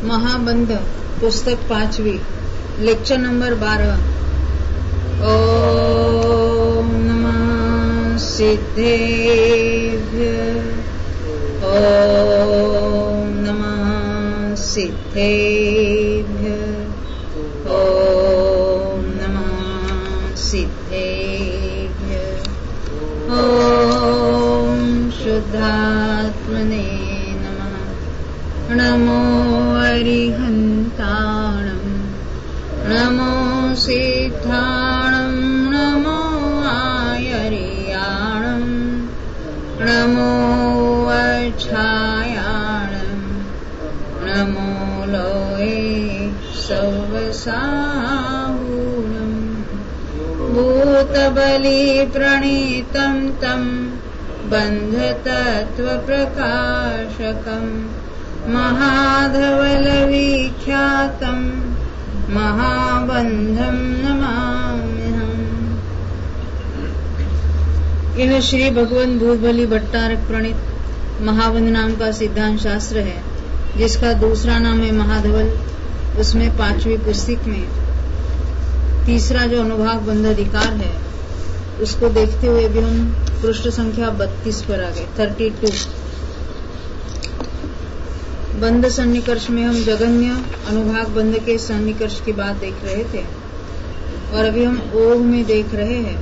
महाबंध पुस्तक 5वीं lecture number 12। ओम नमः सिद्धेभ्य। ओम नमः सिद्धेभ्य। ओम नमः सिद्धेभ्य। ओम शुद्धात्मने नमो अरिहन्ताणं नमो सिद्धाणं नमो आयर्याणं नमो अक्षायाणं नमो लोये सवसाहूणं भूतबलिप्रणीतं तं बन्धतत्त्वप्रकाशकम् महाधवलविख्यातं महाबंधं नमाम्यहम्। यह श्री भगवान भूतबली भट्टारक प्रणीत महाबंध नाम का सिद्धांत शास्त्र है, जिसका दूसरा नाम है महाधवल। उसमें 5वीं पुस्तक में तीसरा जो अनुभाग बंध अधिकार है, उसको देखते हुए भी हम पृष्ठ संख्या 32 पर आ गए, 32। बंध सन्निकर्ष में हम जगन्य अनुभाग बंध के सन्निकर्ष की बात देख रहे थे, और अभी हम ओघ में देख रहे हैं।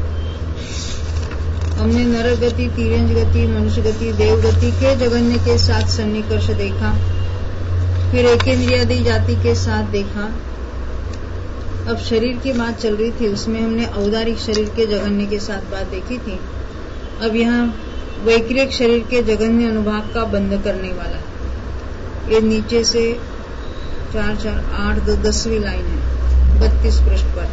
हमने नरक गति, तिर्यंज गति, मनुष्य गति, देव गति के जगन्य के साथ सन्निकर्ष देखा, फिर एकेंद्रियादि जाति के साथ देखा। अब शरीर की बात चल रही थी, उसमें हमने औदारिक शरीर के जगन्य के साथ बात देखी थी। अब यहाँ वैक्रिक शरीर के जगन्य अनुभाग का बंध करने वाला, ये नीचे से 4, 4, 8, 2, 10वीं लाइन है, 32 पृष्ठ पर।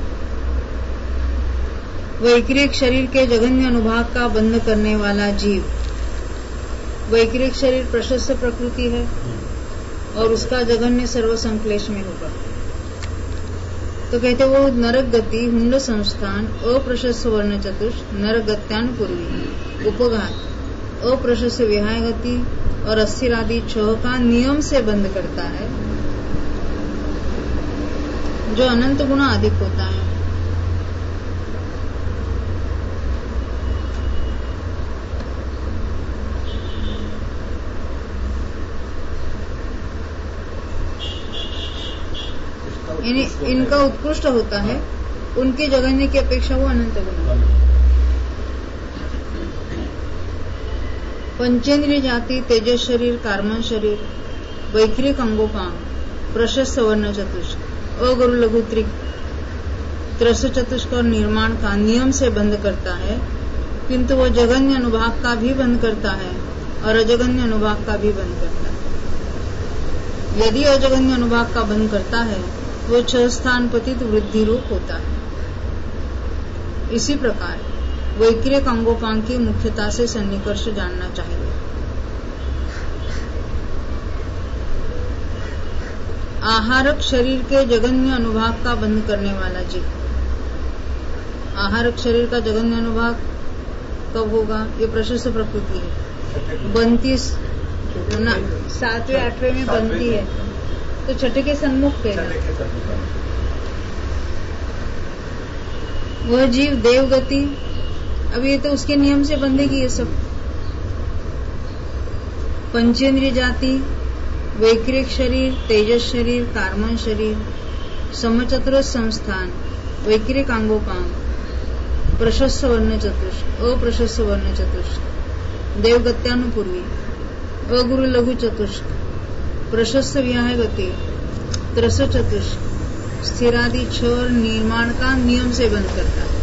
वैक्रिक शरीर के जगन्य अनुभाग का बंध करने वाला जीव। वैक्रिक शरीर प्रशस्त प्रकृति है और उसका जगन्य सर्वसंक्लेश में होगा। तो कहते वो नरक गति, हुंड संस्थान, अप्रशस्त वर्ण चतुष्ट, नरक गत्यानुपूर्वी, उपघात, अप्रशस्त विहाय गति और अस्थिर आदि 6 का नियम से बंद करता है, जो अनंत गुना अधिक होता है। इनका उत्कृष्ट होता है, उनके जगन्य की अपेक्षा वो अनंत गुना। पंचेंद्रिय जाति, तेजस शरीर, कार्मन शरीर, वैक्रिक अंगोपांग, प्रशस्त वर्ण चतुष्क, अगुरु लघु त्रस चतुष्क और निर्माण का नियम से बंद करता है, किंतु वो जगन्य अनुभाग का भी बंद करता है और अजगन्य अनुभाग का भी बंद करता है। यदि अजगन्य अनुभाग का बंद करता है, वो 6 स्थान पतित वृद्धि रूप होता है। इसी प्रकार वैक्रिक अंगोपांग की मुख्यता से सन्निकर्ष जानना चाहिए। आहारक शरीर के जगन्य अनुभाग का बंद करने वाला जीव। आहारक शरीर का जगन्य अनुभाग कब होगा? ये प्रशस्त प्रकृति है, बनती 7वें 8वें में बनती है, तो छठे के सन्मुख है। वह जीव देवगति, अब ये तो उसके नियम से बंधेगी ये सब। पंचेंद्रिय जाति, वैक्रिक शरीर, तेजस शरीर, कार्मन शरीर, समचतुर संस्थान, वैक्रिक अंगोपांग, प्रशस्त वर्ण चतुष्क, अप्रशस्त वर्ण चतुष्क, देवगत्यानुपूर्वी, अगुरु लघु चतुष्क, प्रशस्त विहाय गति, त्रस चतुष्क, स्थिरादि 6 और निर्माण का नियम से बंद करता है।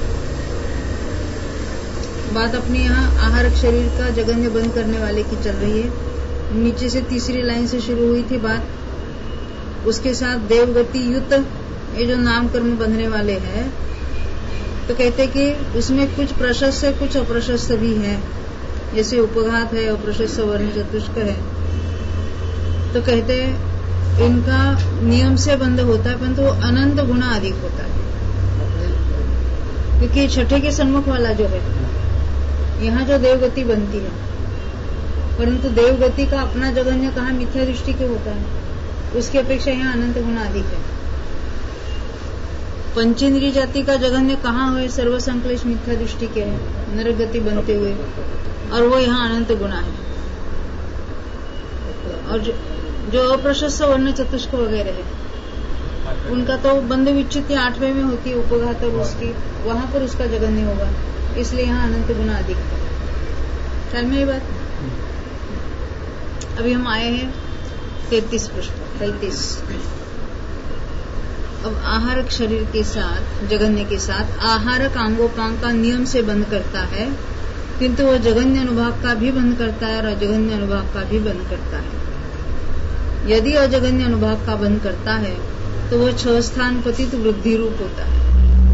बात अपने यहाँ आहारक शरीर का जगन्य बंद करने वाले की चल रही है। नीचे से तीसरी लाइन से शुरू हुई थी बात, उसके साथ देवगति युत, ये जो नाम कर्म बंधने वाले हैं, तो कहते कि उसमें कुछ प्रशस्त है, कुछ अप्रशस्त भी है, जैसे उपघात है, अप्रशस्त वर्ण चतुष्क है। तो कहते इनका नियम से बंद होता है, परंतु वो अनंत गुना अधिक होता है, क्योंकि छठे के सन्मुख वाला जो है, यहाँ जो देवगति बनती है, परंतु देवगति का अपना जगन्य कहाँ मिथ्या दृष्टि के होता है, उसकी अपेक्षा यहाँ अनंत गुना अधिक है। पंचेंद्रिय जाति का जघन्य कहाँ हुए? सर्वसंक्लेश मिथ्या दृष्टि के है, नरक गति बनते हुए, और वो यहाँ अनंत गुना है। और जो अप्रशस्त वर्ण चतुष्क वगैरह है उनका तो बंध विच्युत 8वें में होती है उपघात, और उसकी वहां पर उसका जघन्य होगा, इसलिए यहाँ अनंत गुना अधिक है। ख्याल में ये बात। अभी हम आए हैं 33 प्रश्न 33। अब आहारक शरीर के साथ, जघन्य के साथ आहारक अंगोपांग का नियम से बंध करता है, किंतु वह जघन्य अनुभाग का भी बंध करता है और अजघन्य अनुभाग का भी बंध करता है। यदि अजघन्य अनुभाग का बंध करता है तो वह 6 स्थान पतित वृद्धि रूप होता है।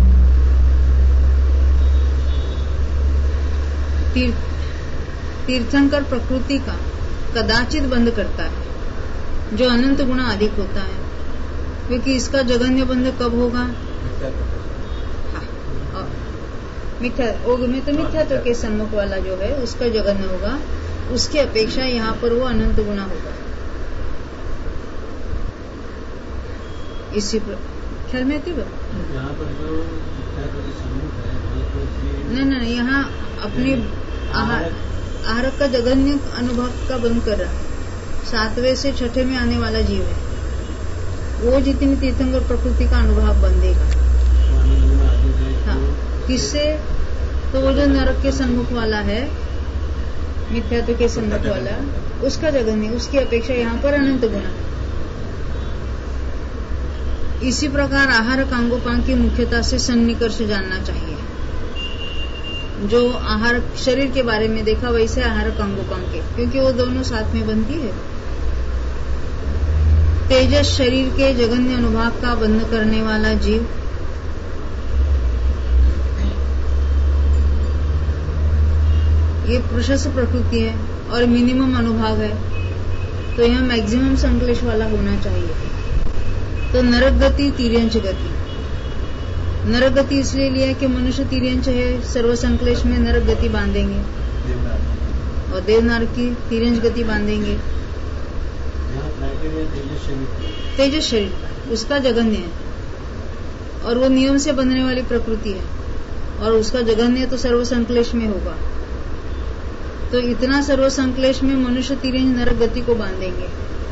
तीर्थंकर प्रकृति का कदाचित बंध करता है, जो अनंत गुना अधिक होता है, क्योंकि इसका जघन्य बंध कब होगा? में तो मिथ्यात्व के सम्मुख वाला जो है उसका जघन्य होगा, उसकी अपेक्षा यहाँ पर वो अनंत गुना होगा। इसी पर ख्याल में आती बात। यहाँ पर जो मिथ्यात्व के सम्मुख है नहीं, यहाँ अपने आहारक का जघन्य अनुभव का बंद कर रहा है। 7वें से 6ठे में आने वाला जीव है, वो जितनी तीर्थंकर प्रकृति का अनुभव बंधेगा। हाँ, किससे? तो वो जो नरक के सम्मुख वाला है, मिथ्यात्व के सम्मुख वाला, उसका जघन्य, उसकी अपेक्षा यहाँ पर अनंत गुना। इसी प्रकार आहारक अंगोपांग की मुख्यता से सन्निकर्ष जानना चाहिए। जो आहारक शरीर के बारे में देखा वैसे आहारक अंगोपांग के, क्योंकि वो दोनों साथ में बनती है। तेजस शरीर के जघन्य अनुभाग का बंध करने वाला जीव ये प्रशस्त प्रकृति है और मिनिमम अनुभाग है, तो यह मैक्सिमम संक्लेश वाला होना चाहिए। तो नरक गति, तिर्यंच गति। नरक गति इसलिए लिया कि मनुष्य तिर्यंच है, सर्वसंक्लेश में नरक गति बांधेंगे, और देवनार की तिर्यंच गति बांधेंगे। तेजस शरीर उसका जघन्य है, और वो नियम से बंधने वाली प्रकृति है, और उसका जघन्य तो सर्वसंक्लेश में होगा। तो इतना सर्वसंक्लेश में मनुष्य तिर्यंच नरक गति को बांधेंगे,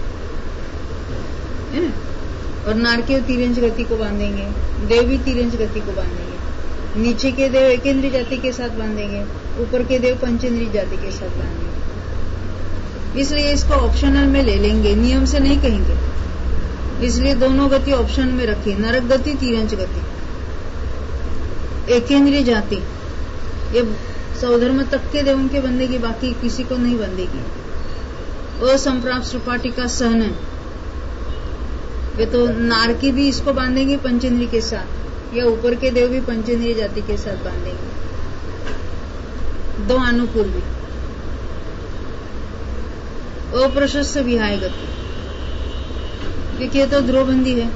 है ना? और नारकीय तिर्यंच गति को बांधेंगे, देव भी तिर्यंच गति को बांधेंगे। नीचे के देव एकेंद्रीय जाति के साथ बांधेंगे, ऊपर के देव पंचेंद्रीय जाति के साथ बांधेंगे। इसलिए इसको ऑप्शनल में ले लेंगे, नियम से नहीं कहेंगे। इसलिए दोनों गति ऑप्शन में रखी, नरक गति, तिर्यंच गति। एकेंद्रीय जाति ये सौधर्म तक के देवों के बंदेगी, बाकी किसी को नहीं बंदेगी। असंप्राप्त सुपाटी का सहन ये तो नारकी भी इसको बांधेंगे पंचेंद्री के साथ, या ऊपर के देव भी पंचेंद्रीय जाति के साथ बांधेंगे, दो अनुकूल भी। अप्रशस्त विहाय गति, क्योंकि ये तो ध्रुवबंदी है।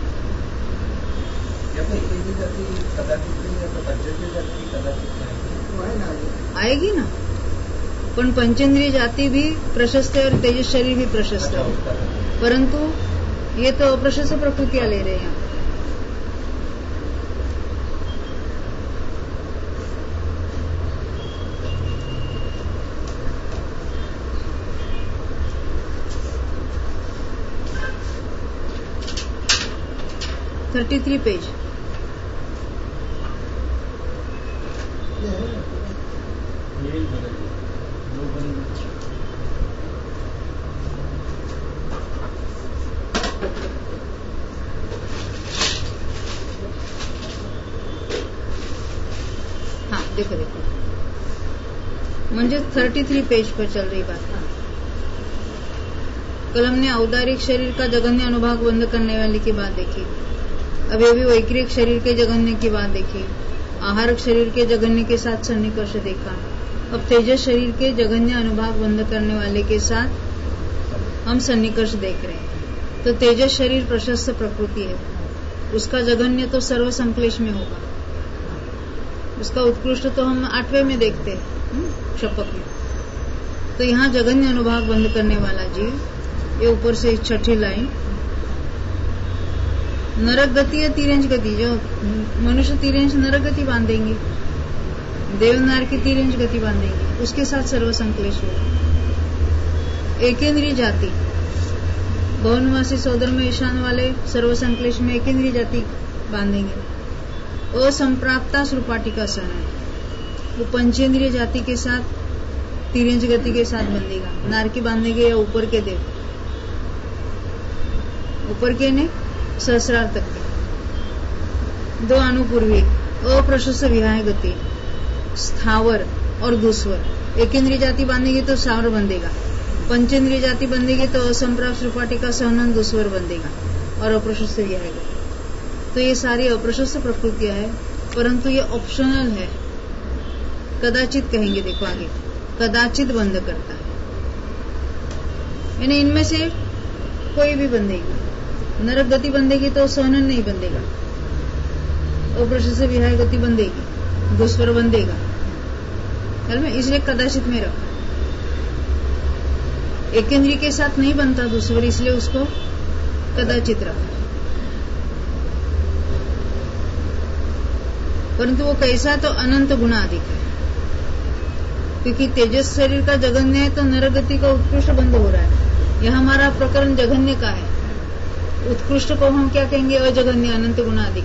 आएगी ना, पण पंचेंद्रीय जाति भी प्रशस्त है और तेजस शरीर भी प्रशस्त है, परंतु ये तो अप्रशस्त प्रकृतियां ले रहे हैं। $33 पेज। देखो म्हणजे 33 पेज पर चल रही बात। कल हमने औदारिक शरीर का जघन्य अनुभाग बंद करने वाले की बात देखी, अब ये भी वैक्रिक शरीर के जघन्य की बात देखी, आहारक शरीर के जघन्य के साथ सन्निकर्ष देखा। अब तेजस शरीर के जघन्य अनुभाग बंद करने वाले के साथ हम सन्निकर्ष देख रहे हैं। तो तेजस शरीर प्रशस्त प्रकृति है, उसका जघन्य तो सर्व संक्लेश में होगा। उसका उत्कृष्ट तो हम 8वें में देखते हैं शपथ में। तो यहाँ जघन्य अनुभाग बंद करने वाला जीव, ये ऊपर से 6ठी लाइन, नरक गति या तिरंज गति, जो मनुष्य तिरंज नरक गति बांधेंगे, देवनार की तिरंज गति बांधेंगे, उसके साथ सर्वसंक्लेश होगा। एकेंद्रीय जाति, बहुनवासी सोदर में ईशान वाले सर्वसंक्लेश में एकेंद्रीय जाति बांधेंगे। असंप्राप्ता सुरपाटिका सहन, वो पंचेंद्रिय जाति के साथ तिरंज गति के साथ बंधेगा। नार की बांधेंगे या ऊपर के देव, ऊपर के ने सहस्रार तक के। दो अनुपूर्वी अप्रशस्त विहाय गति, स्थावर और दुस्वर। एकेंद्रीय जाति बांधेगी तो स्थावर बंधेगा, पंचेंद्रिय जाति बंधेगी तो असंप्राप्त सुरपाटिका सहन दुस्वर बंधेगा और अप्रशस्त विहाय गति। तो ये सारी अप्रशस्त प्रकृतियां है, परंतु ये ऑप्शनल है, कदाचित कहेंगे, देखो आगे, कदाचित बंध करता है, यानी इनमें से कोई भी बंधेगी। नरक गति बंधेगी तो सहनन नहीं बंधेगा, अप्रशस्त विहाय गति बंधेगी, दुस्वर बंधेगा, इसलिए कदाचित में रखा। एकेंद्रीय के साथ नहीं बनता दुस्वर, इसलिए उसको कदाचित रखा। परंतु वो कैसा, तो अनंत गुना अधिक है, क्योंकि तेजस शरीर का जघन्य है तो नरगति का उत्कृष्ट बंध हो रहा है। यह हमारा प्रकरण जघन्य का है, उत्कृष्ट को हम क्या कहेंगे, अजघन्य, अनंत गुना अधिक।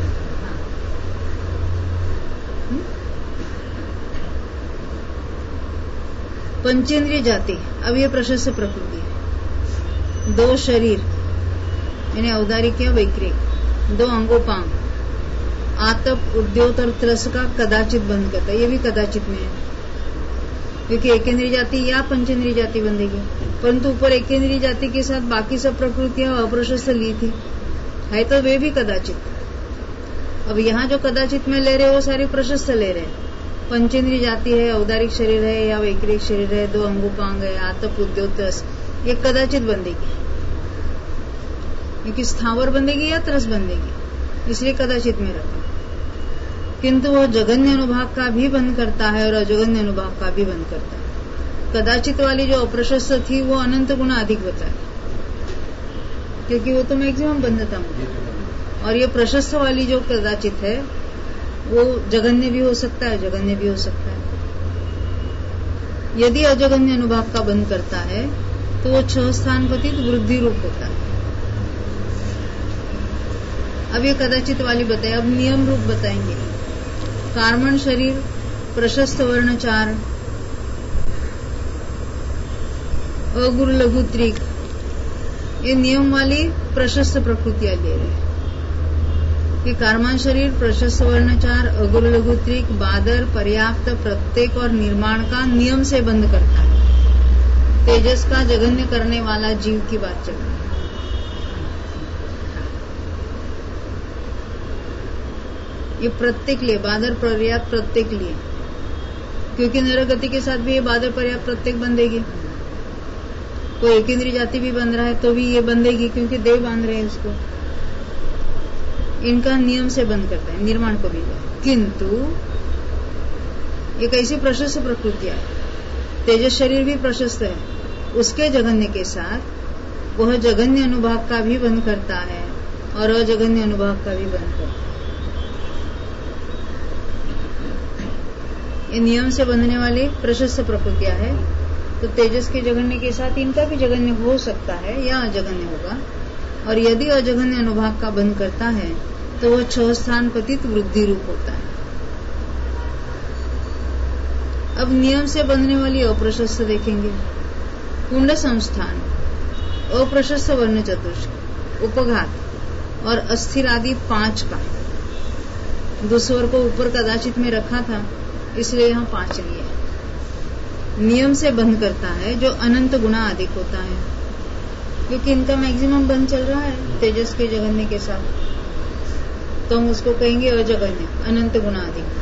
पंचेंद्रिय जाति, अब ये प्रशस्त प्रकृति है। दो शरीर यानी औदारिक या वैक्रिक, दो अंगोपांग, आतप, उद्योत और त्रस का कदाचित बंध करता है, ये भी कदाचित में है, क्योंकि एकेंद्रीय जाति या पंचेंद्रिय जाति बंधेगी। परंतु ऊपर एकेंद्रीय जाति के साथ बाकी सब प्रकृतियां अप्रशस्त ली थी, है तो वे भी कदाचित। अब यहाँ जो कदाचित में ले रहे वो सारी प्रशस्त ले रहे हैं। पंचेंद्रिय जाति है, औदारिक शरीर है या वैक्रिक शरीर है, दो अंगोपांग है, आतप, उद्योत, त्रस, ये कदाचित बंधेगी, क्योंकि स्थावर बंधेगी या त्रस बंधेगी, इसलिए कदाचित में रखा। किंतु वह जघन्य अनुभाग का भी बंद करता है और अजघन्य अनुभाग का भी बंद करता है। कदाचित वाली जो अप्रशस्त थी वो अनंत गुना अधिक बताए, क्योंकि वो तो मैक्सिमम बंधता मुझे, और ये प्रशस्त वाली जो कदाचित है वो जघन्य भी हो सकता है, अजघन्य भी हो सकता है। यदि अजघन्य अनुभाग का बंद करता है तो वो 6 स्थान पतित वृद्धि रूप होता है। अब ये कदाचित वाली बताए, अब नियम रूप बताएंगे। कार्मण शरीर, प्रशस्त वर्ण 4, अगुरु लघु त्रिक, ये नियम वाली प्रशस्त प्रकृतियां ले रहे हैं कि कार्मण शरीर, प्रशस्त वर्ण 4, अगुरु लघु त्रिक, बादर, पर्याप्त, प्रत्येक और निर्माण का नियम से बंद करता है। तेजस का जघन्य करने वाला जीव की बात चल रही है। ये प्रत्येक लिए, बादर, पर्याप्त, प्रत्येक लिए, क्योंकि नरगति के साथ भी ये बादर, पर्याप्त, प्रत्येक बंधेगी। कोई एकेंद्रीय जाति भी बंध रहा है तो भी ये बंधेगी, क्योंकि देव बांध रहे हैं इसको। इनका नियम से बंद करता है, निर्माण को भी। किंतु एक ऐसी प्रशस्त प्रकृतियां है, तेजस शरीर भी प्रशस्त है, उसके जघन्य के साथ वह जघन्य अनुभाग का भी बंद करता है और अजघन्य अनुभाग का भी बंद करता है। ये नियम से बंधने वाली प्रशस्त प्रकृतियां है, तो तेजस के जघन्य के साथ इनका भी जघन्य हो सकता है या अजघन्य होगा। और यदि अजघन्य अनुभाग का बंध करता है तो वह 6 स्थान पतित वृद्धि रूप होता है। अब नियम से बंधने वाली अप्रशस्त देखेंगे। कुंड संस्थान, अप्रशस्त वर्ण चतुष्क, उपघात और अस्थिर आदि 5 का, दुस्वर को ऊपर कदाचित में रखा था इसलिए यहाँ 5 लिए। नियम से बंध करता है जो अनंत गुना अधिक होता है, क्योंकि इनका मैक्सिमम बंध चल रहा है तेजस के जघन्य के साथ, तो हम उसको कहेंगे अजघन्य, अनंत गुना अधिक।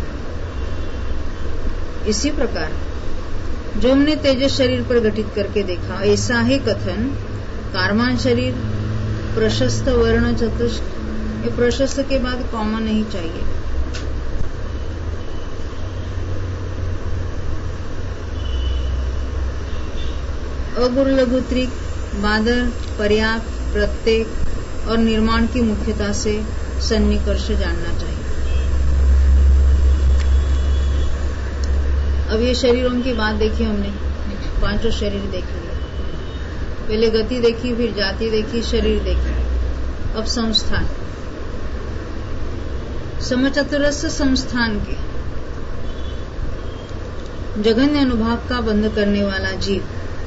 इसी प्रकार जो हमने तेजस शरीर पर गठित करके देखा, ऐसा ही कथन कार्मान शरीर, प्रशस्त वर्ण चतुष्क, ये प्रशस्त के बाद कॉमा नहीं चाहिए। अगुरु लघु त्रिक, बादर, पर्याप्त, प्रत्येक और निर्माण की मुख्यता से सन्निकर्ष जानना चाहिए। अब ये शरीरों की बात देखी हमने, पांचों शरीर देखे, पहले गति देखी, फिर जाति देखी, शरीर देखी, अब संस्थान। समचतुरस्य संस्थान के जघन्य अनुभाग का बंध करने वाला जीव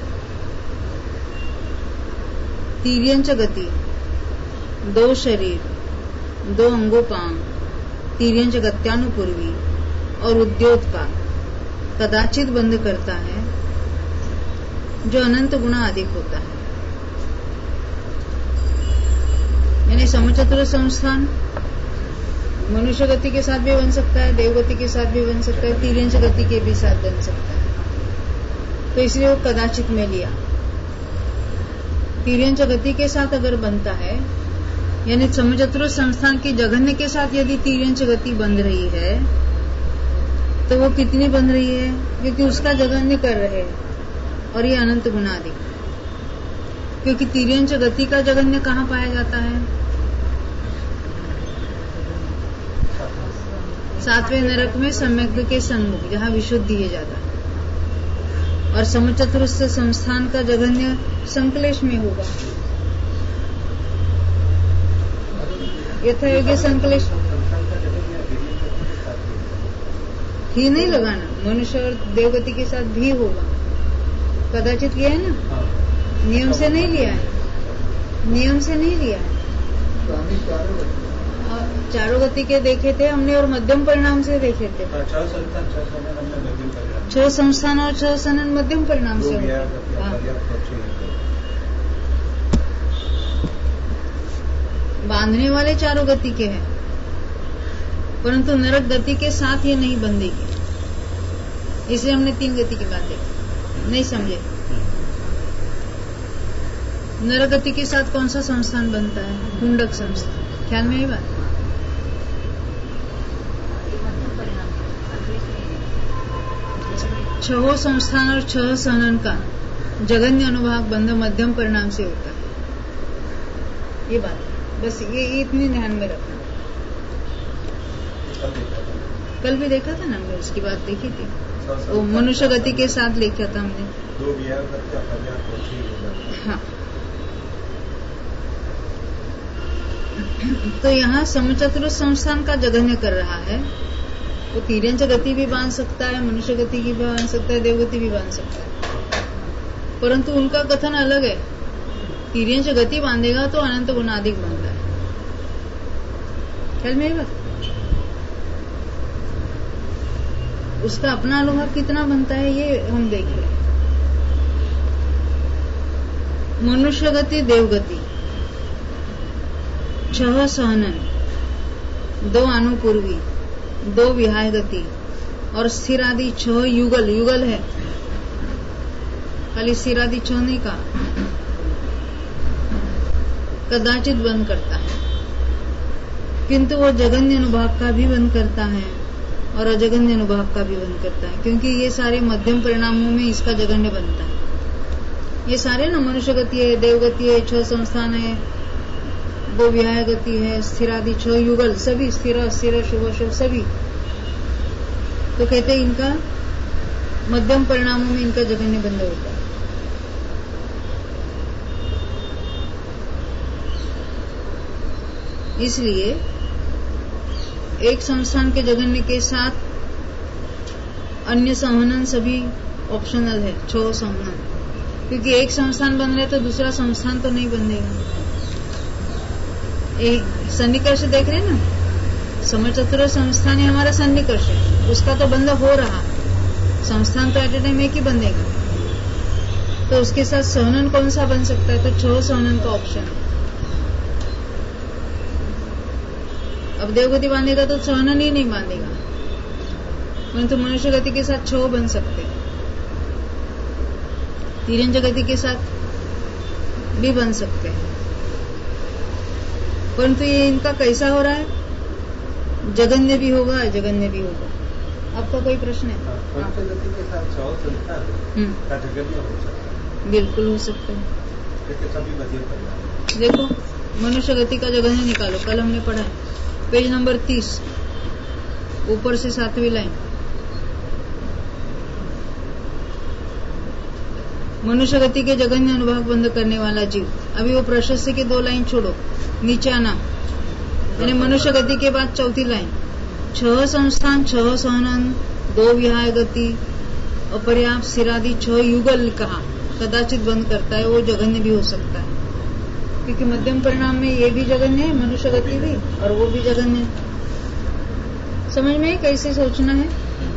तीर्यंच गति, दो शरीर, दो अंगोपांग, तीर्यंच गत्यानुपूर्वी और उद्योतपाद कदाचित बंध करता है, जो अनंत गुना अधिक होता है। यानी समचतुर संस्थान मनुष्य गति के साथ भी बन सकता है, देव गति के साथ भी बन सकता है, तीर्यंच गति के भी साथ बन सकता है। तो इसलिए वो कदाचित में लिया। तीर्यंच गति के साथ अगर बनता है, यानी समचतुर संस्थान की जघन्य के साथ यदि तीर्यंच गति बन रही है, तो वो कितनी बन रही है? क्योंकि उसका जघन्य कर रहे हैं और ये अनंत गुना अधिक। क्योंकि तीर्यंच गति का जघन्य कहाँ पाया जाता है? सातवें नरक में सम्यक के सन्मुख, जहाँ विशुद्धि है ज्यादा। और समचतुरस्य संस्थान का जघन्य संकलेश में होगा। यथायोग्य संकलेश ही नहीं लगाना, मनुष्य और देवगति के साथ भी होगा। कदाचित लिया है ना, नियम से नहीं लिया है, नियम से नहीं लिया है। चारों गति के देखे थे हमने और मध्यम परिणाम से देखे थे। 6 संस्थान और 6 सनन मध्यम परिणाम से बांधने वाले चारों गति के हैं, परंतु नरक गति के साथ ये नहीं बंधेगी। इसलिए हमने 3 गति की बात देखी, नहीं समझे। नरक गति के साथ कौन सा संस्थान बनता है? कुंडक संस्थान। ख्याल में ये बात? छह संस्थान और 6 सहनन का जघन्य अनुभाग बंध मध्यम परिणाम से होता है। ये बात बस ये इतनी ध्यान में रखना। कल भी देखा था ना हमने, उसकी बात देखी थी। वो मनुष्य गति के साथ लिखा था हमने। हाँ, तो यहाँ समचतुर संस्थान का जघन्य कर रहा है। वो तीर्यंच गति भी बांध सकता है, मनुष्य गति की भी बांध सकता है, देवगति भी बांध सकता है, परंतु उनका कथन अलग है। तीर्यंच गति बांधेगा तो अनंत गुना अधिक बांधता है। ख्याल में बात? उसका अपना अनुभव कितना बनता है ये हम देख रहे हैं। मनुष्य गति, देवगति, 6 सहनन, 2 अनुपूर्वी, 2 विहाय गति और स्थिर आदि 6 युगल। युगल है, खाली स्थिर आदि 6 नहीं कहा। कदाचित बंद करता है, किंतु वो जघन्य अनुभाग का भी बंद करता है और अजघन्य अनुभाग का भी बंद करता है। क्योंकि ये सारे मध्यम परिणामों में इसका जघन्य बनता है। ये सारे ना मनुष्य गति है, देवगति है, 6 संस्थान है, 2 विहाय गति है, स्थिर आदि 6 युगल, सभी स्थिर अस्थिर शुभ शुभ सभी। तो कहते हैं इनका मध्यम परिणामों में इनका जघन्य बंद होता है। इसलिए एक संस्थान के जघन्य के साथ अन्य संहनन सभी ऑप्शनल है, 6 संहनन। क्योंकि एक संस्थान बन रहा है तो दूसरा संस्थान तो नहीं बनेगा। एक सन्निकर्ष देख रहे हैं ना, समचतुर संस्थान ही हमारा सन्निकर्ष है, उसका तो बंध हो रहा। संस्थान तो एट ए टाइम एक ही बंधेगा, तो उसके साथ सहनन कौन सा बन सकता है? तो 6 सहनन का ऑप्शन है। अब देवगति बांधेगा तो सहनन ही नहीं बांधेगा, परंतु मनुष्य गति के साथ 6 बन सकते हैं, तीर्यंच गति के साथ भी बन सकते हैं। परंतु ये इनका कैसा हो रहा है? जघन्य भी होगा, अजघन्य भी होगा। आपका कोई प्रश्न है? गति के साथ 6 संस्थान बिल्कुल हो सकता है। सभी मध्यम परिणाम। देखो मनुष्य गति का जगन्य निकालो, कल हमने पढ़ा है, पेज नंबर 30, ऊपर से 7वीं लाइन। मनुष्य गति के जगन्य अनुभाग बंद करने वाला जीव। अभी वो प्रशस्य के 2 लाइन छोड़ो, नीचे आना, यानी मनुष्य गति के बाद 4थी लाइन, 6 संस्थान 6 सहनन 2 विहाय गति अपर्याप्त सिरादि 6 युगल कहा, कदाचित बंद करता है, वो जगन्य भी हो सकता है, क्योंकि मध्यम परिणाम में ये भी जगन्य है, मनुष्य गति भी, और वो भी जगन्य है। समझ में कैसे सोचना है?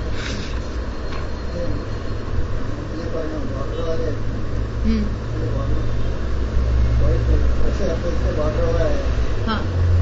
हाँ,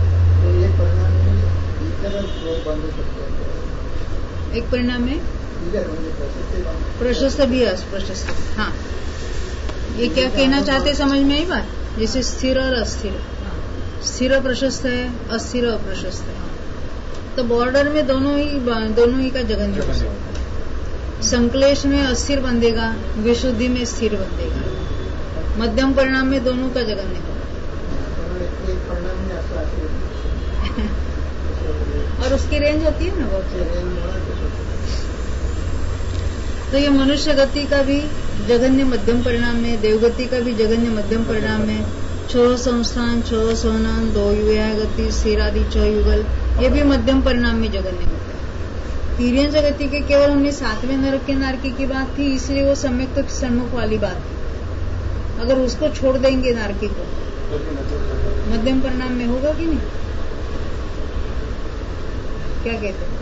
एक परिणाम में प्रशस्त भी है, प्रशस्त। हाँ, ये क्या कहना चाहते समझ में आई बात? जैसे स्थिर और अस्थिर, स्थिर प्रशस्त है, अस्थिर अप्रशस्त है, तो बॉर्डर में दोनों ही का जगन्य हो सकता है। संक्लेश में अस्थिर बंधेगा, विशुद्धि में स्थिर बंधेगा, मध्यम परिणाम में दोनों का जगन्य होगा। और उसकी रेंज होती है ना बहुत। तो ये मनुष्य गति का भी जगन्य मध्यम परिणाम में, देवगति का भी जगन्य मध्यम परिणाम में, 6 संस्थान 6 सहनन 2 विहाय गति स्थिरादि 6 युगल, ये भी मध्यम परिणाम में जगन्य होता है। तिर्यंज गति के केवल हमने 7वें नरक के नारकी की बात थी, इसलिए वो सम्यक तो सन्मुख वाली बात थी। अगर उसको छोड़ देंगे नारकी को, मध्यम परिणाम में होगा कि नहीं? क्या कहते हैं?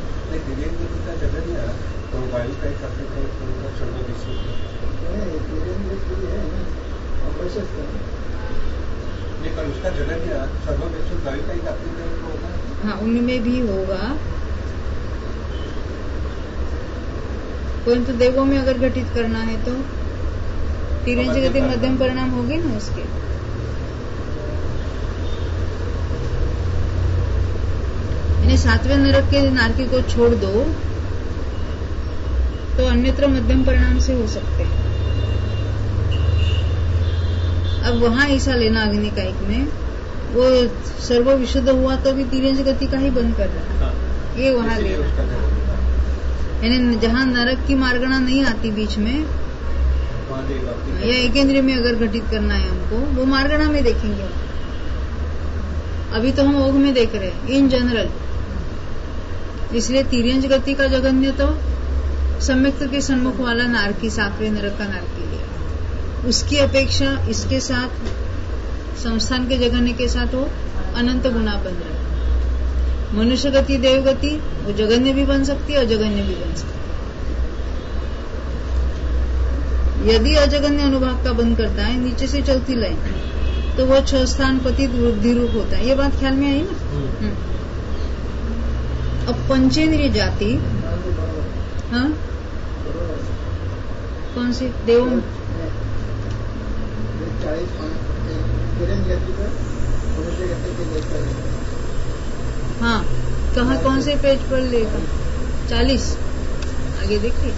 उसका जगन्य हाँ, उनमें भी होगा, परंतु देवों में अगर घटित करना है तो तिर्यंज गति मध्यम परिणाम होगी ना उसके। यानी 7वें नरक के नारकी को छोड़ दो तो अन्यत्र मध्यम परिणाम से हो सकते हैं। अब वहां ऐसा लेना अग्निकायिक में, वो सर्व विशुद्ध हुआ तो भी तिर्यंज गति का ही बंद कर रहा है, ये वहां लेना। यानी जहां नरक की मार्गणा नहीं आती बीच में, या एकेंद्रीय में अगर घटित करना है हमको, वो मार्गणा में देखेंगे। अभी तो हम ओघ में देख रहे हैं इन जनरल, इसलिए तिर्यंज गति का जगन्य तो सम्यक के सन्मुख वाला नारकी, 7वें नरक का नारकी लिया। उसकी अपेक्षा इसके साथ, संस्थान के जगन्य के साथ वो अनंत गुना बन रहा है। मनुष्य गति देव गति वो जगन्य भी बन सकती है, अजगन्य भी बन सकती है। यदि अजगन्य अनुभाग का बंद करता है, नीचे से 4थी लाइन, तो वो 6 स्थान पतित वृद्धि रूप होता है। ये बात ख्याल में आई ना? अब पंचेंद्रिय जाति, हाँ, कौन सी देवों? हाँ, कहाँ कौन से पेज पर लेगा? 40 आगे देखिए।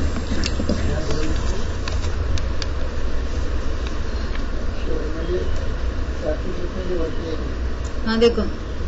हाँ देखो,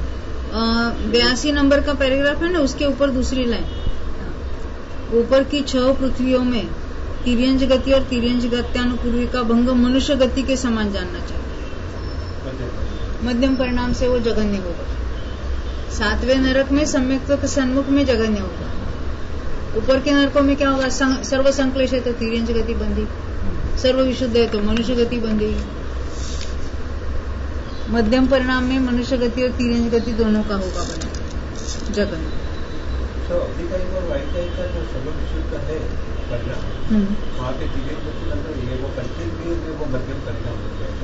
82 नंबर का पैराग्राफ है ना, उसके ऊपर दूसरी लाइन, ऊपर की 6 पृथ्वियों में तिर्यंज गति और तिर्यंज गत्यानुपूर्वी का भंग मनुष्य गति के समान जानना चाहिए। मध्यम परिणाम से वो जगन्य होगा। 7वें नरक में सम्यक के सन्मुख में जगन्य होगा। ऊपर के नरकों में क्या होगा? सर्व संक्लेश है तो तिर्यंज गति बंधी, सर्व विशुद्ध है तो मनुष्य गति बंधी। मध्यम परिणाम में मनुष्य गति और तिर्यंज गति दोनों का होगा बना जगन्य। तो अग्निकायिक और वायुकायिक का जो सर्व विशुद्ध है परिणाम, वहाँ पे तिर्यंज गति मतलब ये वो कंटिन्यू है, वो मध्यम परिणाम हो जाएगा,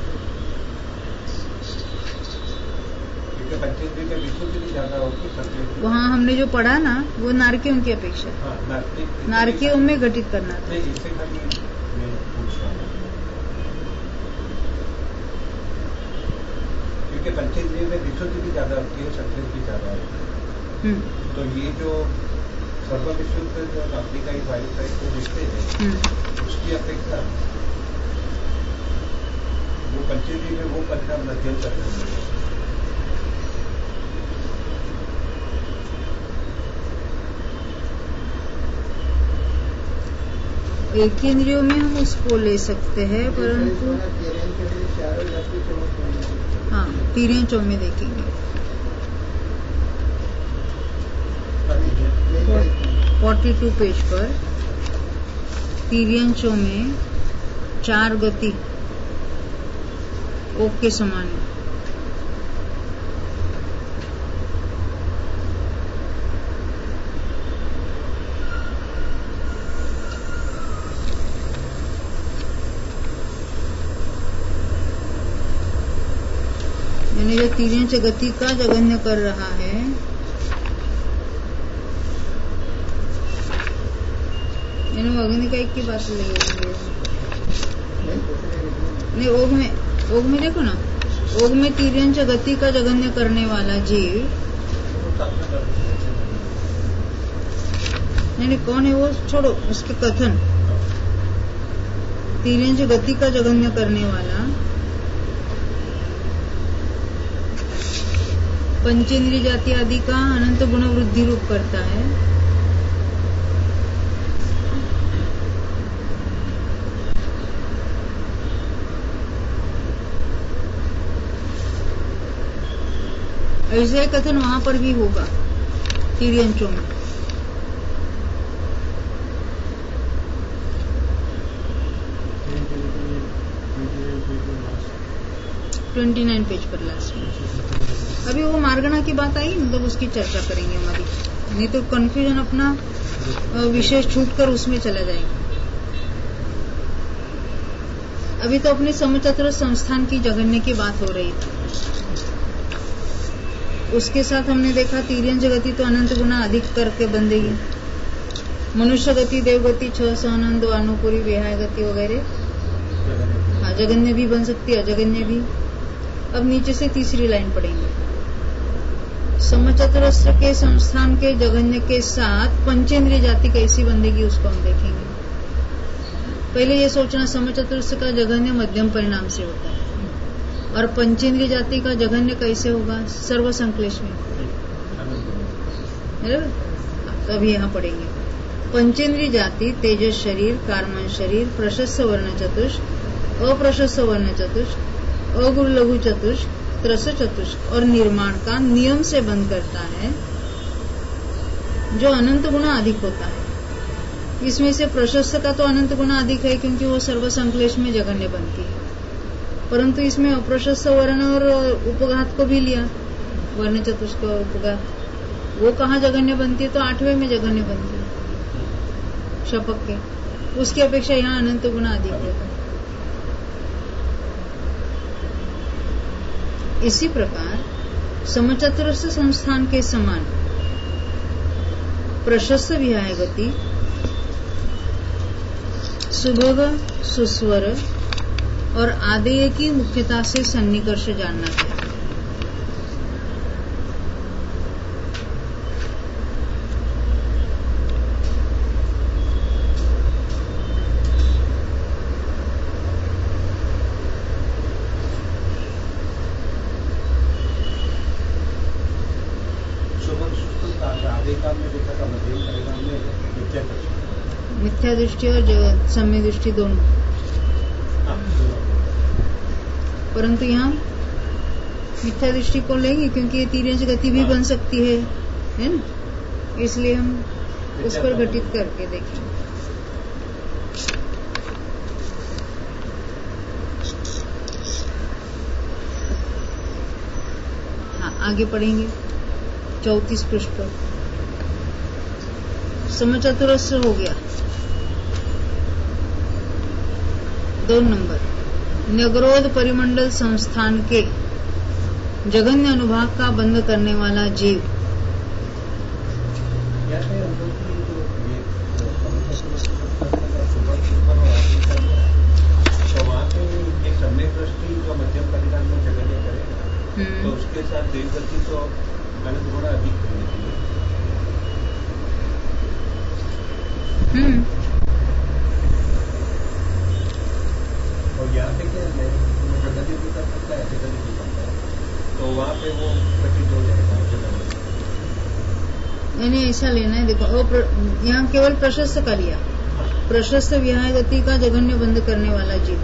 क्योंकि कंटिन्यू के विशुद्ध भी ज्यादा होगी। वहाँ हमने जो पढ़ा ना, वो नारकियों की अपेक्षा, नारकियों में घटित करना था। इससे खाली मैं पूछ रहा हूँ, क्योंकि पंचेंद्रिय में विशुद्धि भी ज्यादा होती है, संकेत भी ज्यादा होती है। तो ये जो सर्व विशुद्ध जो अग्निकायिक वायुकायिक को देखते हैं, उसकी अपेक्षा वो पंचेंद्रिय में वो परिणाम मध्यम करते हैं। एक इंद्रियों में हम उसको ले सकते हैं, परंतु हाँ तीरियन चौ में देखेंगे 42 पेज पर तीरियन चौ में 4 गति ओक के समान है। यानी जो तीर्यंच गति का जगन्य कर रहा है, यानी वो अग्निकाय की बात लेंगे। नहीं ओग में देखो ना, ओग में तीर्यंच गति का जगन्य करने वाला जीव नहीं कौन है वो छोड़ो, उसके कथन तीर्यंच गति का जगन्य करने वाला पंचेंद्रिय जाति आदि का अनंत गुण वृद्धि रूप करता है। ऐसा कथन वहां पर भी होगा तीर्यंचों में। $29 पेज पर लास्ट में अभी वो मार्गणा की बात आई, मतलब उसकी चर्चा करेंगे हमारी, नहीं तो कंफ्यूजन अपना विशेष छूटकर उसमें चला जाएगा। अभी तो अपने समचतुर संस्थान की जगन्य की बात हो रही थी, उसके साथ हमने देखा तीर्यंच गति तो अनंत गुना अधिक करके बंदेगी, मनुष्य गति, देव गति, 6 सहनंदो, अनुपुरी, विहाय गति वगैरह हाँ जगन्य भी बन सकती है, अजगन्य भी। अब नीचे से तीसरी लाइन पढ़ेंगे, समचतुरस्र के संस्थान के जगन्य के साथ पंचेंद्रिय जाति कैसी बंदेगी उसको हम देखेंगे। पहले ये सोचना समचतुरस्र का जगन्य मध्यम परिणाम से होता है और पंचेंद्रिय जाति का जगन्य कैसे होगा, सर्व संक्लेश में। अभी यहाँ पढ़ेंगे पंचेंद्रिय जाति तेजस शरीर, कार्मन शरीर, प्रशस्त वर्ण चतुष्क, अप्रशस्त वर्ण चतुष्क, अगुरु लघु चतुष्क, त्रस चतुष्क और निर्माण का नियम से बंद करता है, जो अनंत गुना अधिक होता है। इसमें से प्रशस्त का तो अनंत गुना अधिक है क्योंकि वो सर्व संक्लेश में जगन्य बनती है, परंतु इसमें अप्रशस्त वर्ण और उपघात को भी लिया, वर्ण चतुष्क और उपघात, वो कहाँ जगन्य बनती है, तो 8वें में जगन्य बनती है शपक के, उसकी अपेक्षा यहाँ अनंत गुना अधिक होता है। इसी प्रकार समचतुरस्र संस्थान के समान प्रशस्त विहाय गति, सुभग, सुस्वर और आदेय की मुख्यता से सन्निकर्ष जानना चाहिए। मिथ्या दृष्टि और सम्य दृष्टि दोनों, परंतु यहाँ मिथ्या दृष्टि को लेंगे क्योंकि ये तीर्यंच गति भी बन सकती है ना, इसलिए हम उस पर घटित करके देखेंगे। हाँ आगे पढ़ेंगे 34 पृष्ठ पर। समचतुरस्र हो गया। 2 नंबर न्यगरोध परिमंडल संस्थान के जगन्य अनुभाग का बंद करने वाला जीव। तो वहाँ पे ये सम्य दृष्टि जो मध्यम परिणाम में जगन्य करेगा, तो उसके साथ देवगति तो मैंने थोड़ा अधिक करनी चाहिए। और यहाँ पे क्या है, प्रगति भी कर सकता है, अतिगति भी करता है, तो वहाँ पे वो घटित हो जाएगा जगन्य। यानी ऐसा लेना है, देखो यहाँ केवल प्रशस्त का लिया, प्रशस्त विहाय गति का जघन्य बंध करने वाला जीव,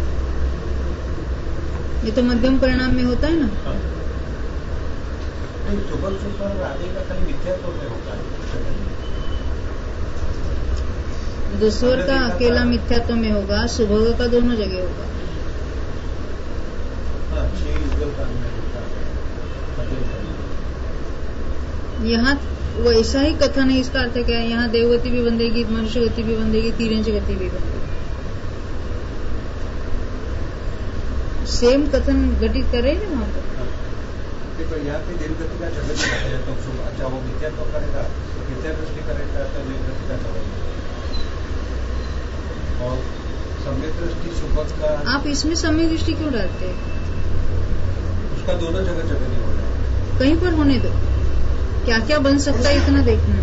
ये तो मध्यम परिणाम में होता है ना। सुपर सुपर आदि का खाली मिथ्यात्व में होता है, दुस्वर का अकेला मिथ्यात्व में होगा, सुभोग का दोनों जगह होगा। यहाँ वैसा ही कथन है, इसका अर्थ क्या है, यहाँ देवगति भी बंधेगी, मनुष्य गति भी बंधेगी, तिर्यंच गति भी बंधेगी। सेम कथन घटित करे ना वहाँ पर। यहाँ पे देवगति का जगत है तो अच्छा वो मिथ्यात्व करेगा, मिथ्या दृष्टि करेगा तो देवगति का जगत, और सम्यक दृष्टि सुबह का। आप इसमें सम्यक दृष्टि क्यों डालते हैं? उसका दोनों जगह नहीं हो रहा है, कहीं पर होने दो, क्या क्या बन सकता है इतना देखना।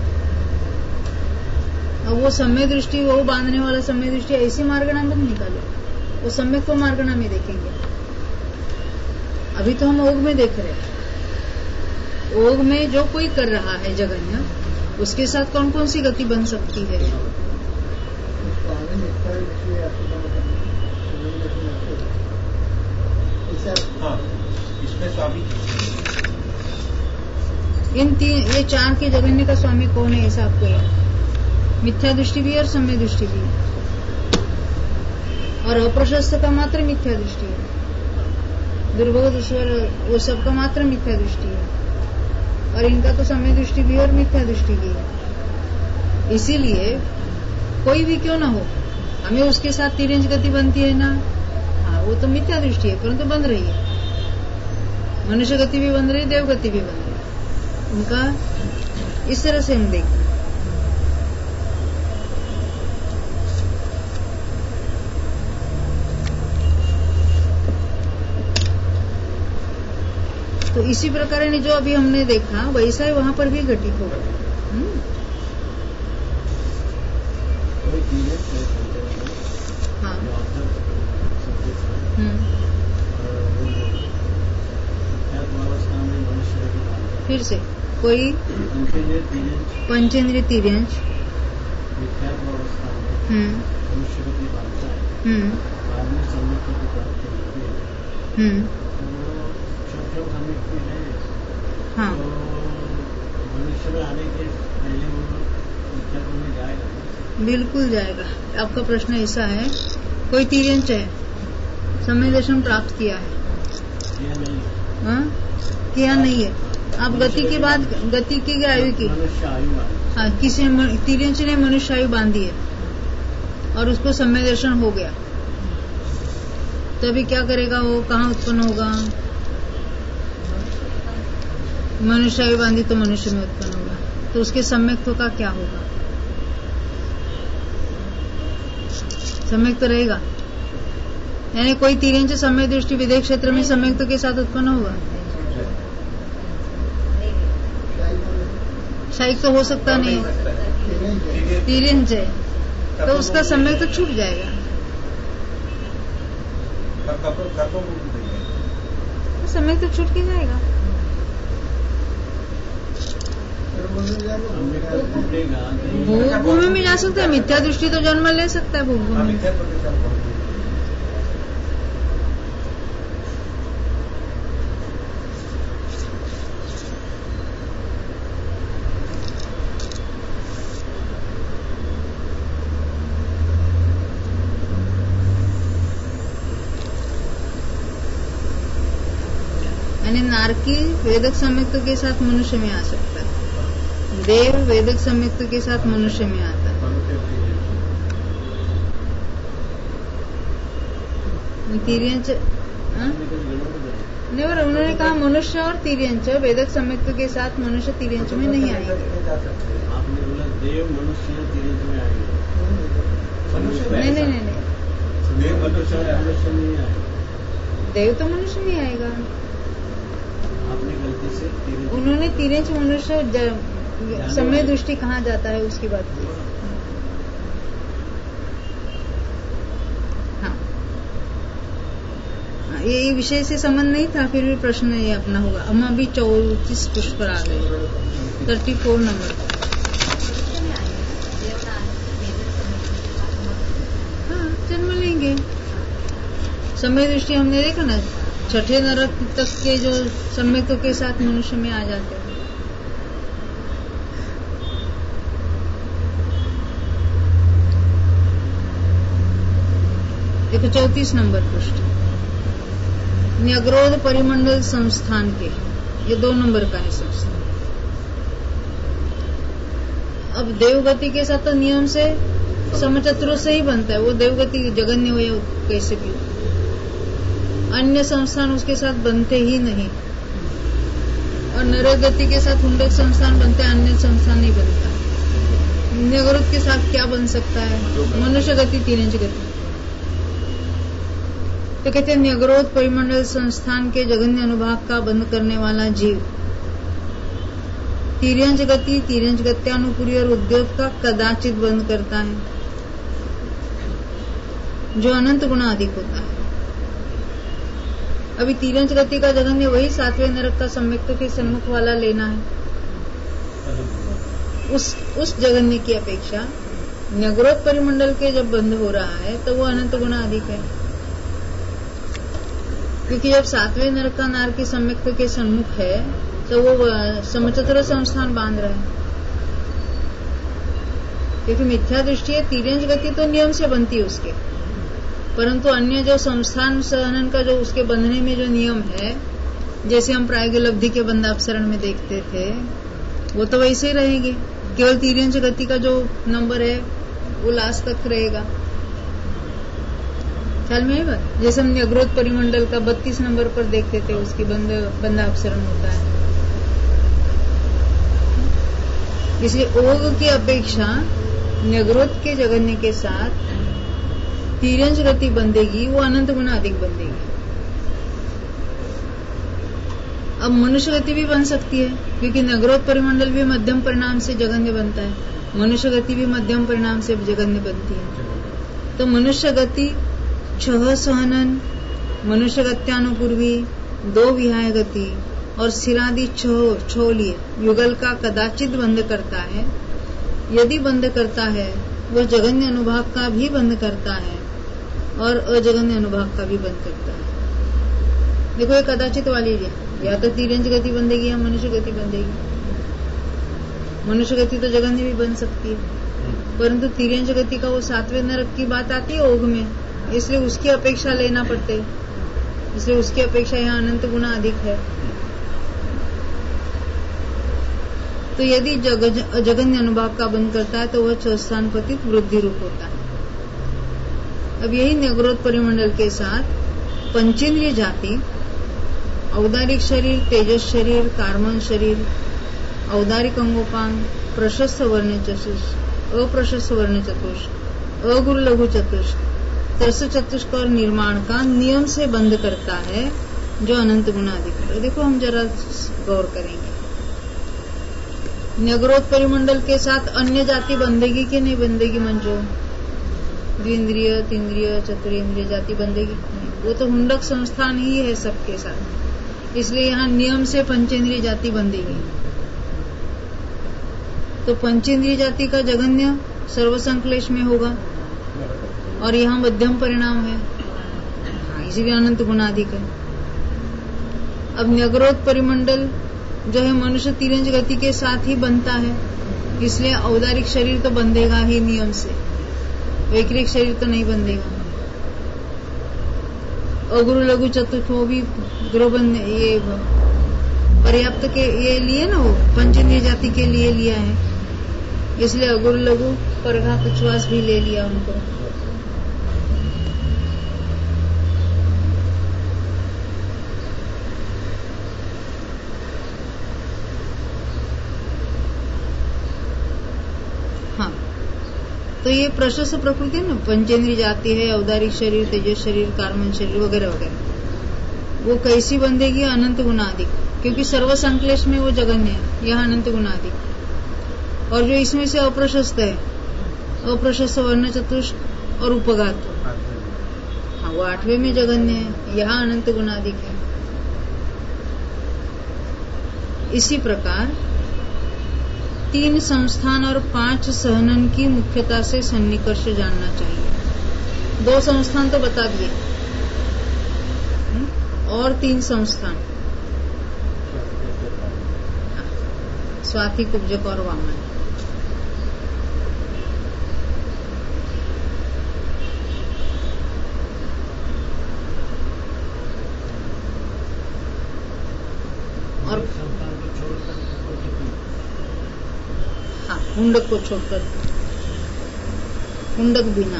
अब वो सम्यक दृष्टि, वो बांधने वाला सम्यक दृष्टि ऐसी मार्गणा में निकालो, वो सम्यक को मार्गणा में देखेंगे। अभी तो हम ओग में देख रहे हैं, ओग में जो कोई कर रहा है जगन्य, उसके साथ कौन कौन सी गति बन सकती है। इसमें स्वामी ये चार के जगन्य का स्वामी कौन है ऐसा आपको याद? मिथ्या दृष्टि भी और सम्यक दृष्टि भी, और अप्रशस्त का मात्र मिथ्या दृष्टि है, दुर्भोग दुस्वर वो सबका मात्र मिथ्या दृष्टि है, और इनका तो सम्यक दृष्टि भी और मिथ्या दृष्टि भी है। इसीलिए कोई भी क्यों ना हो, हमें उसके साथ तिर्यंच गति बनती है ना, हाँ वो तो मिथ्या दृष्टि है परंतु बन रही है, मनुष्य गति भी बन रही है, देव गति भी बन रही है, उनका इस तरह से हम देखते। तो इसी प्रकार ने जो अभी हमने देखा वैसा ही वहां पर भी घटित होगा। हाँ। फिर से कोई पंचेंद्रिय तिर्यंच हाँ मनुष्य में आने के पहले वो जाएगा, बिल्कुल जाएगा। आपका प्रश्न ऐसा है, कोई तिर्यंच है, समय दर्शन प्राप्त किया है, किया नहीं है, आप गति के बाद गति की आयु की, हाँ किसी तिर्यंच ने मनुष्य आयु बांधी है और उसको समय दर्शन हो गया, तभी क्या करेगा वो, कहाँ उत्पन्न होगा? मनुष्य आयु बांधी तो मनुष्य में उत्पन्न होगा, तो उसके सम्यक्त्व का क्या होगा? सम्यक तो रहेगा, यानी कोई तिर्यंच सम्यक दृष्टि विदेह क्षेत्र में सम्यक्त्व के साथ उत्पन्न होगा। शायद तो हो सकता नहीं, तिर्यंच है तो उसका सम्यक तो छूट जाएगा, सम्यक तो छूट के जाएगा। भूमि में जा सकता है, मिथ्या दृष्टि तो जन्म ले सकता है भूमि में। यानी नारकी वेदक सम्यक्त्व के साथ मनुष्य में आ सकता है, देव वेदक सम्यक्त्व के साथ मनुष्य में आता है। तिर्यंच नहीं, और उन्होंने कहा मनुष्य और तिर्यंच वेदक सम्यक्त्व के साथ मनुष्य तिर्यंच में नहीं आएगा। आपने बोला देव मनुष्य तिर्यंच में आएगा, नहीं, देव मनुष्य नहीं आएगा, देव तो मनुष्य में आएगा। आपने गलती से उन्होंने तिर्यंच मनुष्य समय दृष्टि कहाँ जाता है उसकी बात की। हाँ, ये विषय से संबंध नहीं था, फिर भी प्रश्न ये अपना होगा। हम अभी 34 पृष्ठ पर आ गए, 34 नंबर। सम्यक दृष्टि हमने देखा ना, छठे नरक तक के जो सम्यक्तों के साथ मनुष्य में आ जाते हैं। देखो 34 नंबर पृष्ठ, न्यग्रोध परिमंडल संस्थान के, ये 2 नंबर का है संस्थान। अब देवगति के साथ तो नियम से समचतुर से ही बनता है, वो देवगति जगन्य हो या कैसे भी, अन्य संस्थान उसके साथ बनते ही नहीं। और नरक गति के साथ हुंडक संस्थान बनते हैं, अन्य संस्थान नहीं बनता। न्यग्रोध के साथ क्या बन सकता है? मनुष्य गति, तीरंज गति। तो कहते हैं न्यग्रोध परिमंडल संस्थान के जगन्य अनुभाग का बंद करने वाला जीव तिर्यंज गति, तिर्यंज गत्यानुपूरी और उद्योग का कदाचित बंद करता है, जो अनंत गुना अधिक होता है। अभी तिर्यंज गति का जगन्य वही 7वें नरक का सम्यक्तों के सम्मुख वाला लेना है। उस जगन्य की अपेक्षा न्यग्रोध परिमंडल के जब बंद हो रहा है तो वो अनंत गुना अधिक है, क्योंकि जब 7वें नरक का नार के सम्यक्तों के सम्मुख है तो वो समचतुर संस्थान बांध रहा है। क्योंकि मिथ्या दृष्टि है, तिर्यंज गति तो नियम से बनती है उसके, परंतु अन्य जो संस्थान सहनन का जो उसके बंधने में जो नियम है, जैसे हम प्रायोगिक के बंधापसरण में देखते थे, वो तो वैसे ही रहेंगे। केवल तिर्यंज गति का जो नंबर है वो लास्ट तक रहेगा। ख्याल में आएगा? जैसे हम न्यग्रोध परिमंडल का 32 नंबर पर देखते थे, उसकी बंधापसरण होता है। इसलिए ओग की अपेक्षा न्यग्रोध के जगन्य के साथ तिर्यंज गति बंधेगी, वो अनंत गुना अधिक बंधेगी। अब मनुष्य गति भी बन सकती है, क्योंकि न्यग्रोध परिमंडल भी मध्यम परिणाम से जगन्य बनता है, मनुष्य गति भी मध्यम परिणाम से जगन्य बनती है। तो मनुष्य गति 6 सहनन, मनुष्य गत्यानुपूर्वी, 2 विहाय गति और सिरादि 6 लिए युगल का कदाचित बंद करता है। यदि बंद करता है वह जगन्य अनुभाग का भी बंद करता है और अजगन्य अनुभाग का भी बंद करता है। देखो ये कदाचित वाली है, या तो तिर्यंज गति बंधेगी या मनुष्य गति बंधेगी। मनुष्य गति तो जगन्य भी बन सकती है, परंतु तिर्यंज गति का वो 7वें नरक की बात आती है ओग में, इसलिए उसकी अपेक्षा लेना पड़ते, इसलिए उसकी अपेक्षा यहाँ अनंत गुना अधिक है। तो यदि जगन्य अनुभाग का बंद करता है तो वह 6 स्थान पतित वृद्धि रूप होता है। अब यही न्यग्रोध परिमंडल के साथ पंचेंद्रिय जाति, औदारिक शरीर, तेजस शरीर, कार्मन शरीर, औदारिक अंगोपांग, प्रशस्त वर्ण चतुष्क, अप्रशस्त वर्ण चतुष्क, अगुरु लघु चतुष्क, तरस चतुष्क और निर्माण का नियम से बंद करता है, जो अनंत गुना अधिक है। देखो हम जरा गौर करेंगे, न्यग्रोध परिमंडल के साथ अन्य जाति बंधेगी कि नहीं बंधेगी? मंजो द्विंद्रिय, तीन्द्रिय, चतुरेंद्रिय जाति बंधेगी नहीं, वो तो हुंडक संस्थान ही है सबके साथ, इसलिए यहाँ नियम से पंचेंद्रिय जाति बंधेगी। तो पंचेंद्रिय जाति का जगन्य सर्वसंक्लेश में होगा और यहाँ मध्यम परिणाम है, इसीलिए अनंत गुना अधिक है। अब न्यग्रोध परिमंडल जो है मनुष्य तिर्यंज गति के साथ ही बनता है, इसलिए औदारिक शरीर तो बंधेगा ही नियम से, वैक्रिक शरीर तो नहीं बंधेगा। अगुरु लघु चतुर्थ वो भी द्रोबन ये पर्याप्त के ये लिए ना, वो पंचेंद्रिय जाति के लिए लिया है, इसलिए अगुरु लघु परघात उच्छ्वास भी ले लिया उनको। हाँ, तो ये प्रशस्त प्रकृति है ना, पंचेंद्रिय जाति है, औदारिक शरीर, तेजस शरीर, कार्मन शरीर वगैरह वगैरह, वो कैसी बंधेगी? अनंत गुना अधिक, क्योंकि सर्वसंक्लेश में वो जगन्य है, यह अनंत गुना अधिक। और जो इसमें से अप्रशस्त है, अप्रशस्त वर्ण चतुष्क और उपघात, हाँ वो 8वें में जगन्य है, यहाँ अनंत गुना अधिक है। इसी प्रकार 3 संस्थान और 5 सहनन की मुख्यता से सन्निकर्ष जानना चाहिए। 2 संस्थान तो बता दिए, और 3 संस्थान, स्वाति, कुब्जक और वामन। और हाँ, हुंडक को छोड़कर, हुंडक बिना।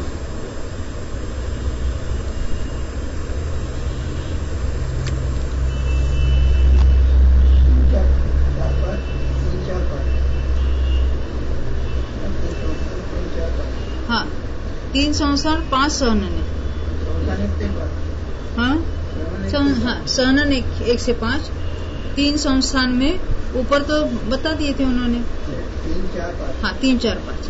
हाँ, 3 संस्थान 5 सहनन है। हाँ, सहनन 1 से 5, 3 संस्थान में ऊपर तो बता दिए थे उन्होंने। 3, 4, 5। हाँ, 3, 4, 5।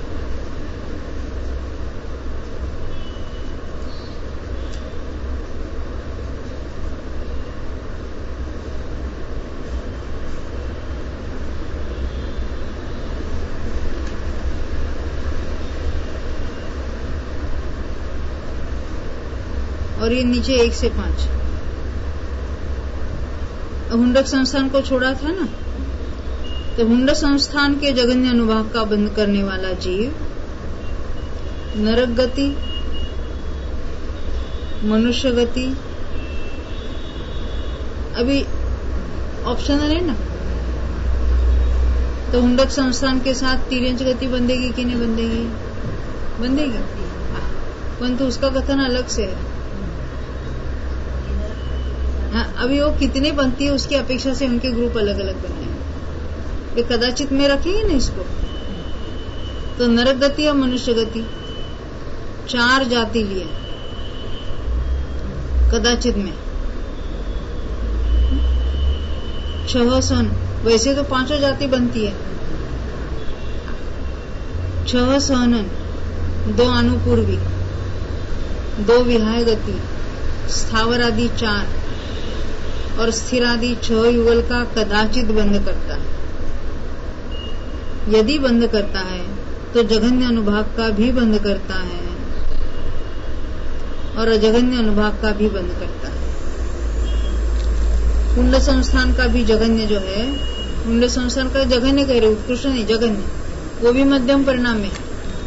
और ये नीचे 1 से 5 हुंडक संस्थान को छोड़ा था ना, तो हुंडक संस्थान के जघन्य अनुभाग का बंध करने वाला जीव नरक गति, मनुष्य गति, अभी ऑप्शनल है ना, तो हुंडक संस्थान के साथ तिर्यंच गति बंधेगी कि नहीं बंधेगी? बंधेगी, परंतु उसका कथन अलग से है। हाँ, अभी वो कितने बनती है उसकी अपेक्षा से उनके ग्रुप अलग अलग बने हैं। वे कदाचित में रखेंगे ना इसको, तो नरक गति और मनुष्य गति 4 जाति लिए कदाचित में 6 सहन, वैसे तो 5 जाति बनती है। 6 सहनन, 2 अनुपूर्वी, 2 विहाय गति, स्थावर आदि 4 और स्थिर आदि 6 युगल का कदाचित बंध करता है। यदि बंध करता है तो जघन्य अनुभाग का भी बंध करता है और अजघन्य अनुभाग का भी बंध करता है। कुंड संस्थान का भी जघन्य जो है, कुंड संस्थान का जघन्य कह रहे, उत्कृष्ट नहीं, जघन्य, वो भी मध्यम परिणाम में।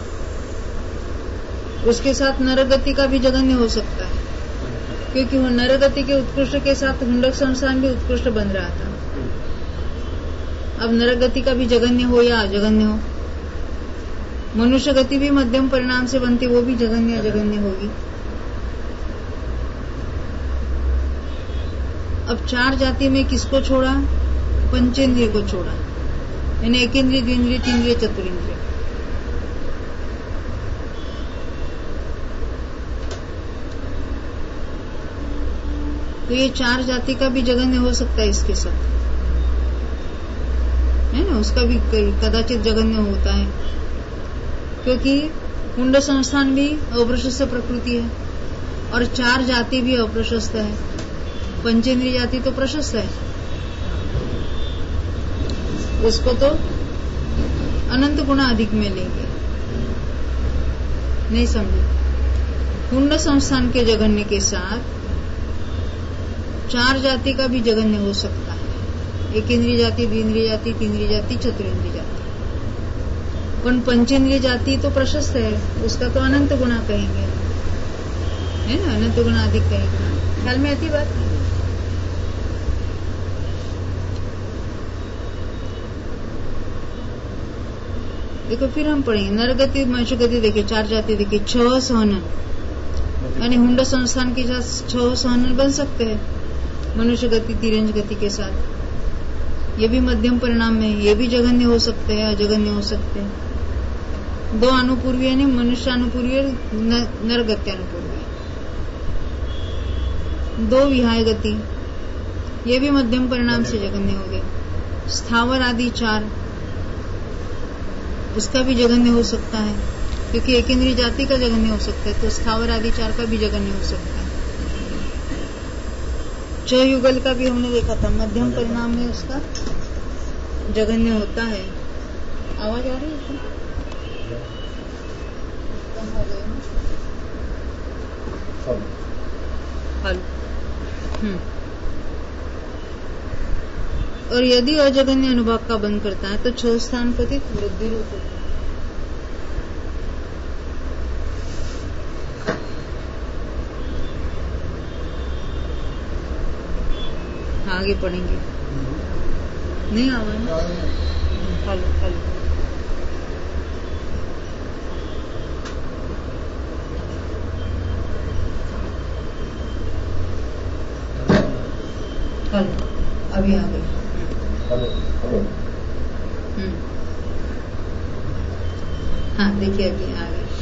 उसके साथ नरगति का भी जघन्य हो सकता है, क्योंकि वो नरगति के उत्कृष्ट के साथ हुंडक संस्थान भी उत्कृष्ट बन रहा था। अब नरगति का भी जघन्य हो या अजघन्य हो, मनुष्य गति भी मध्यम परिणाम से बनती, वो भी जघन्य अजघन्य होगी। अब 4 जाति में किसको छोड़ा? पंचेंद्रिय को छोड़ा, यानी एकेंद्रिय, द्विंद्रिय, तीन्द्रिय, चतुरिंद्रिय। तो ये 4 जाति का भी जघन्य हो सकता है इसके साथ, है ना, उसका भी कदाचित जघन्य होता है, क्योंकि कुंड संस्थान भी अप्रशस्त प्रकृति है और 4 जाति भी अप्रशस्त है, पंचेंद्रिय जाति तो प्रशस्त है, उसको तो अनंत गुणा अधिक में लेंगे। नहीं समझे? कुंड संस्थान के जघन्य के साथ 4 जाति का भी जघन्य हो सकता है, एकेंद्रिय जाति, द्विंद्रिय जाति, तीन्द्रिय जाति, चतुरेंद्रिय जाति। पर पंचेंद्रिय जाति तो प्रशस्त है, उसका तो अनंत गुणा कहेंगे, है ना, अनंत गुणा अधिक कहेंगे। ख्याल में आती बात? देखो फिर हम पढ़ेंगे नरगति, मनुष्य गति, देखिए 4 जाति, देखिए 6 सहनन, यानी हुंड संस्थान के साथ 6 सहनन बन सकते हैं, मनुष्य गति, तिरंज गति के साथ। ये भी मध्यम परिणाम में, ये भी जघन्य हो सकते हैं, अजघन्य हो सकते हैं। 2 अनुपूर्वी यानी मनुष्य अनुपूर्वी, नरगति अनुपूर्वी। 2 विहाय गति, ये भी मध्यम परिणाम से जघन्य हो गए। स्थावर आदि 4, उसका भी जघन्य हो सकता है, क्योंकि एकेंद्रीय जाति का जघन्य हो सकता है, तो स्थावर आदि 4 का भी जघन्य हो सकता है। 6 युगल का भी हमने देखा था, मध्यम परिणाम में उसका जघन्य होता है। आवाज आ रही है? हेलो। और यदि अजगन्य अनुभाग का बंध करता है तो 6 स्थान पतित वृद्धि रूप होता है। आगे पढ़ेंगे, नहीं आवाज हेलो हेलो। हेलो अभी आ गई। हाँ देखिए अभी आ गई।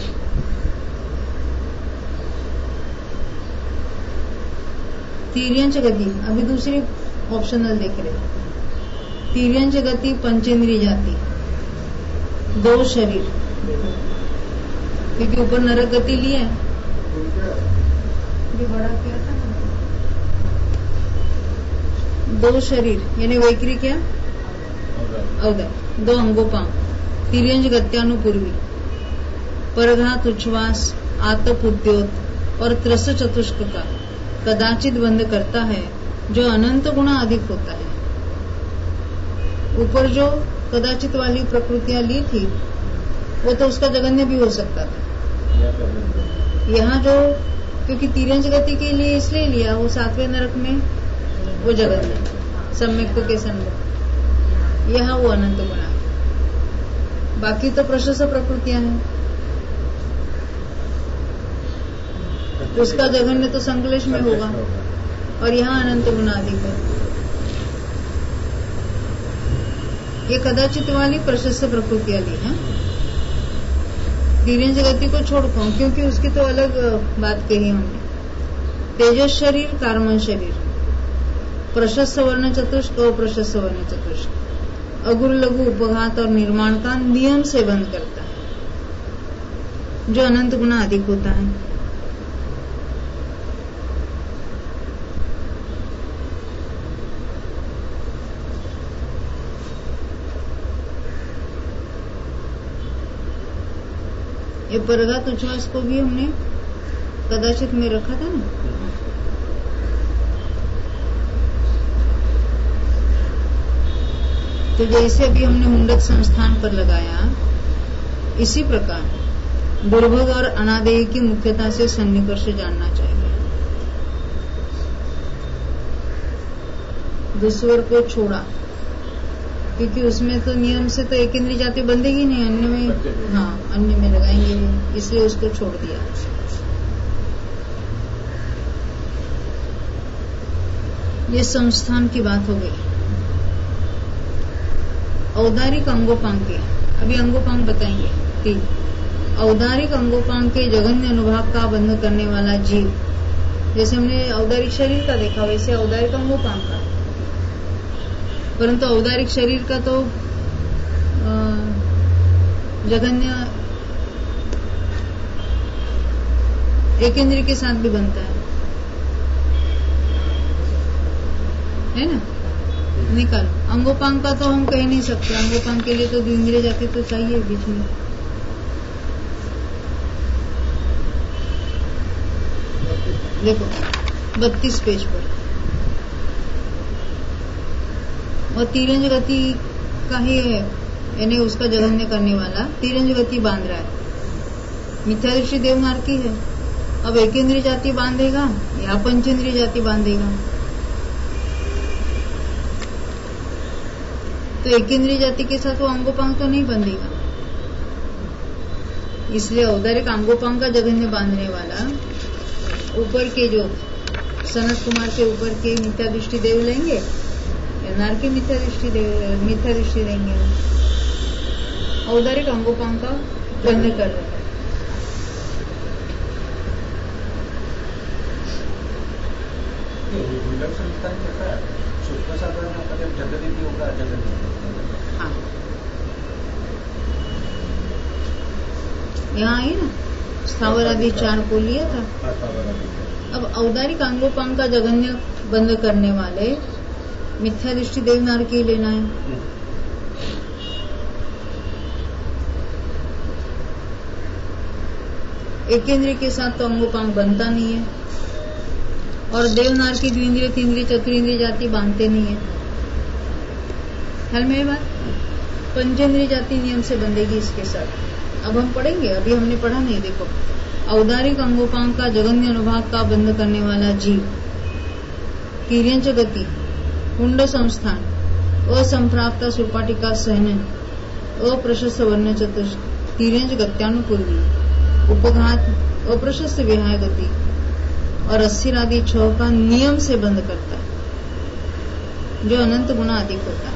तीर्यंच गति, अभी दूसरी ऑप्शनल देख रहे। तीर्यंच गति पंचेंद्रिय जाति, 2 शरीर, क्योंकि ऊपर नरक गति लिए बड़ा क्या था, 2 शरीर यानी वैक्री क्या अवदय, 2 अंगोपांग, तिर्यंज गत्यानुपूर्वी, परघात उच्छ्वास, आतप उद्योत और त्रस चतुष्क का कदाचित बंद करता है, जो अनंत गुणा अधिक होता है। ऊपर जो कदाचित वाली प्रकृतियां ली थी वो तो उसका जगन्य भी हो सकता था। यहाँ जो क्योंकि तिर्यंज गति के लिए इसलिए लिया, वो 7वें नरक में वो जगन्य सम्यक के सन्मुख, यहाँ वो अनंत गुणा। बाकी तो प्रशस्त प्रकृतियां हैं, उसका जघन्य तो संकलेश में होगा और यहाँ अनंत गुणा अधिक है। ये कदाचित वाली प्रशस्त प्रकृतियां ली है। तिर्यंज गति को छोड़कर, क्योंकि उसकी तो अलग बात कही हमने। तेजस शरीर, कार्मन शरीर, प्रशस्त वर्ण चतुष्क और प्रशस्त वर्ण चतुष्क अगुर लघु उपघात और निर्माण का नियम से बंद करता है, जो अनंत गुना अधिक होता है। ये परघात उच्छ्वास को भी हमने कदाचित में रखा था ना। तो जैसे अभी हमने मुंडक संस्थान पर लगाया, इसी प्रकार दुर्भग और अनादेय की मुख्यता से सन्निकर्ष जानना चाहिए। दुस्वर को छोड़ा, क्योंकि उसमें तो नियम से तो एक इंद्रिय जाति बंधेगी नहीं, अन्य में हाँ अन्य में लगाएंगे, इसलिए उसको छोड़ दिया। ये संस्थान की बात हो गई। औदारिक अंगोपांग के, अभी अंगोपांग बताएंगे 3। औदारिक अंगोपांग के जघन्य अनुभाग का बंध करने वाला जीव, जैसे हमने औदारिक शरीर का देखा, वैसे औदारिक अंगोपांग का। परंतु औदारिक शरीर का तो जघन्य एक इंद्रिय के साथ भी बनता है ना। निकालो अंगोपांग का तो हम कह नहीं सकते, अंगोपांग के लिए तो द्विंद्रिय जाति तो चाहिए बीच में। देखो 32 पेज पर, और तिर्यंज गति का ही है, यानी उसका जघन्य करने वाला तिर्यंज गति बांध रहा है। मिथ्या दृष्टि देवनार की है। अब एक इंद्रिय जाति बांधेगा या पंचेंद्रिय जाति बांधेगा, तो एक इंद्रिय जाति के साथ वो अंगोपांग तो नहीं बंधेगा। इसलिए औदारिक अंगोपांग का जघन्य बांधने वाला ऊपर के जो सनत कुमार के ऊपर के मिथ्या दृष्टि देव लेंगे, नार की मिथ्या दृष्टि देंगे। औदारिक अंगोपांग का बंध कर रहे हैं। हाँ यहाँ आई ना, स्थावर आदि 4 को लिया था। अब औदारिक अंगोपांग का जघन्य बंद करने वाले मिथ्या दृष्टि देवनार के लेना है। एक इंद्रिय के साथ तो अंगोपांग बनता नहीं है, और देवनार की द्विंद्रिय, तीन्द्रिय, चतुरिंद्रिय जाति बांधते नहीं है। ख्याल में ये बात, पंचेंद्रिय जाति नियम से बंधेगी इसके साथ। अब हम पढ़ेंगे, अभी हमने पढ़ा नहीं। देखो, औदारिक अंगोपांग का जगन्य अनुभाग का बंध करने वाला जीव, तिर्यंच गति, कुंड संस्थान, असंप्राप्ता सुपाटिका सहनन, अप्रशस्त वर्ण चतुष्क, तिर्यंच गत्यानुपूर्वी, उपघात, अप्रशस्त विहाय गति और अस्थिर आदि 6 का नियम से बंद करता है, जो अनंत गुना अधिक होता है।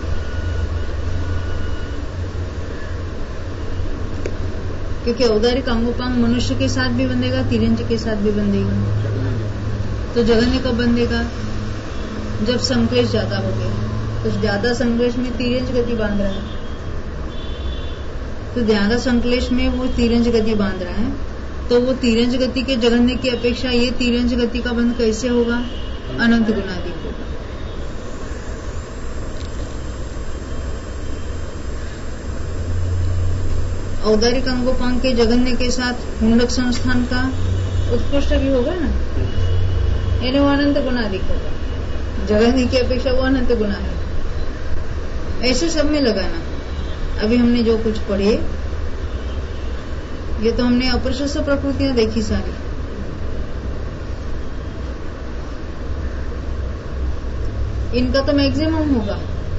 क्योंकि औदारिक अंगोपांग मनुष्य के साथ भी बंधेगा, तिर्यंच के साथ भी बंधेगा। तो जगन्य कब बंधेगा? जब संक्लेश ज्यादा हो गया। तो ज्यादा संक्लेश में तिर्यंच गति बांध रहा है, तो ज्यादा संक्लेश में वो तिर्यंच गति बांध रहा है, तो वो तिर्यंच गति के जगन्य की अपेक्षा ये तिर्यंच गति का बंध कैसे होगा? अनंत गुना अधिक होगा। औदारिक अंगोपांग के जगन्य के साथ मुंडक संस्थान का उत्कृष्ट भी होगा ना, यानी वो अनंत गुना अधिक होगा। जगन्य की अपेक्षा वो अनंत गुना है। ऐसे सब में लगाना। अभी हमने जो कुछ पढ़े, ये तो हमने अप्रशस्त प्रकृतियां देखी सारी। इनका तो मैक्सिमम होगा।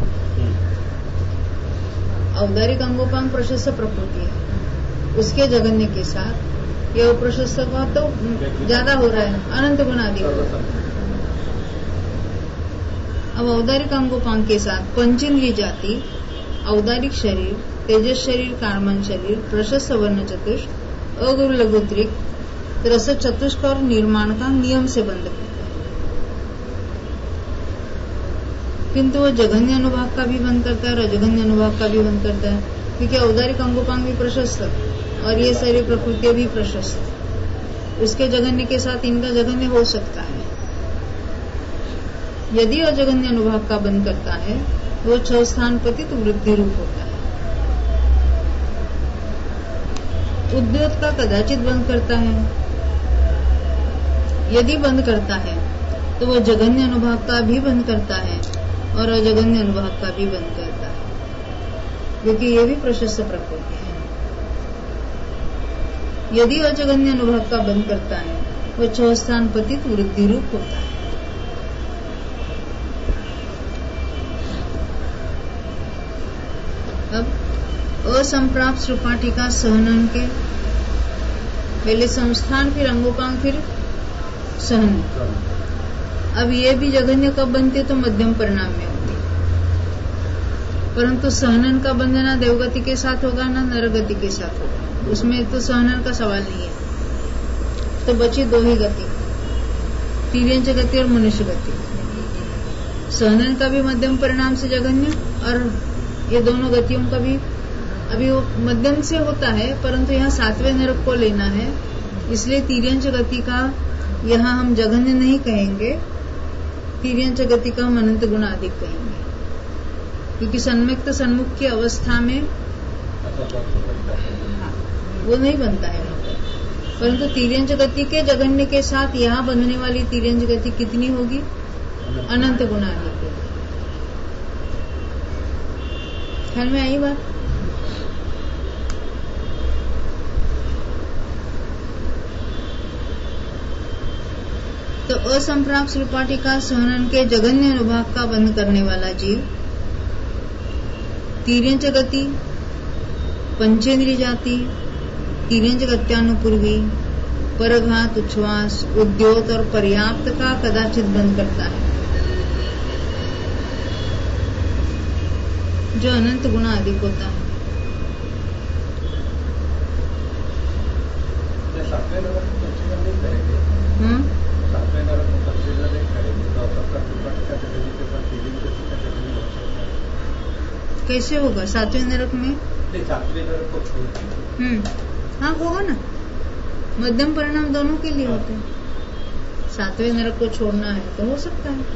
औदारिक अंगोपांग प्रशस्त प्रकृति है, उसके जगन्य के साथ ये अप्रशस्त का तो ज्यादा हो रहा है, अनंत गुना अधिक हो रहा है। अब औदारिक अंगोपांग के साथ पंचेंद्रिय जाति, औदारिक शरीर, तेजस शरीर, कार्मन शरीर, प्रशस्त वर्ण चतुष्क, अगुरु लघुत्रिक, रस चतुष्क और निर्माण का नियम से बंध करता है। किंतु वो जघन्य अनुभाग का भी बंद करता है, रजघन्य अनुभाग का भी बंद करता है, क्योंकि औदारिक अंगोपांग भी प्रशस्त और ये सारी प्रकृतियां भी प्रशस्त। उसके जघन्य के साथ इनका जघन्य हो सकता है। यदि अजघन्य अनुभाग का बंद करता है तो वो 6 स्थान पतित वृद्धि रूप होता है। उद्योत का कदाचित बंद करता है। यदि बंद करता है तो वो जघन्य अनुभाग का भी बंद करता है और अजघन्य अनुभाग का भी बंद करता है, क्योंकि ये भी प्रशस्त प्रकृति है। यदि अजघन्य अनुभाग का बंद करता है वो 6 स्थान पतित वृद्धि रूप होता है। अब असंप्राप्त सुपाटिका सहनन के पहले संस्थान, फिर अंगोपांग, फिर सहन। अब ये भी जघन्य कब बनते तो मध्यम परिणाम में होती, परंतु सहनन का बंधना देवगति के साथ होगा ना नरगति के साथ होगा, उसमें तो सहनन का सवाल नहीं है। तो बची 2 ही गति, तिर्यंच गति और मनुष्य गति। सहनन का भी मध्यम परिणाम से जघन्य और ये दोनों गतियों का भी अभी वो मध्यम से होता है, परंतु यहाँ 7वें नरक को लेना है, इसलिए तिर्यंच गति का यहाँ हम जघन्य नहीं कहेंगे, तिर्यंच गति का हम अनंत गुना अधिक कहेंगे, क्योंकि सन्मुक्त सन्मुख की अवस्था में वो नहीं बनता है। परंतु तिर्यंच गति के जघन्य के साथ यहाँ बनने वाली तिर्यंच गति कितनी होगी? अनंत गुना अधिक होगी। ख्याल में आई बात? तो असंप्राप्त सुपाटिका सहनन के जघन्य अनुभाग का बंध करने वाला जीव तिर्यंच गति, पंचेंद्रिय जाति, तिर्यंच गत्यानुपूर्वी, परघात, उच्छ्वास, उद्योत और पर्याप्त का कदाचित बंद करता है, जो अनंत गुना अधिक होता है। कैसे होगा 7वें नरक में? 7वें नरक को छोड़ हाँ होगा ना, मध्यम परिणाम दोनों के लिए होते हैं। 7वें नरक को छोड़ना है तो हो सकता है।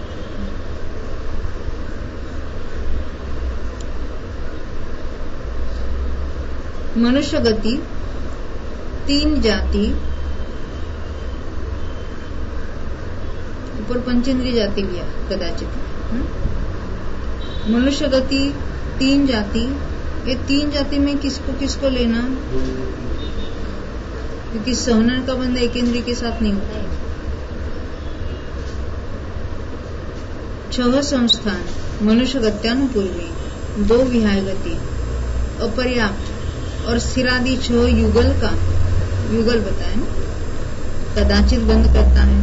मनुष्य गति, 3 जाति, ऊपर पंचेंद्रिय जाति लिया कदाचित। मनुष्य गति 3 जाति, ये 3 जाति में किसको किसको लेना, क्योंकि सहनन का बंध एक इंद्रिय के साथ नहीं होता है। 6 संस्थान मनुष्य गत्यानुपूर्वी, 2 विहाय गति, अपर्याप्त और स्थिरादि 6 युगल का, युगल बताए ना, कदाचित बंद करता है।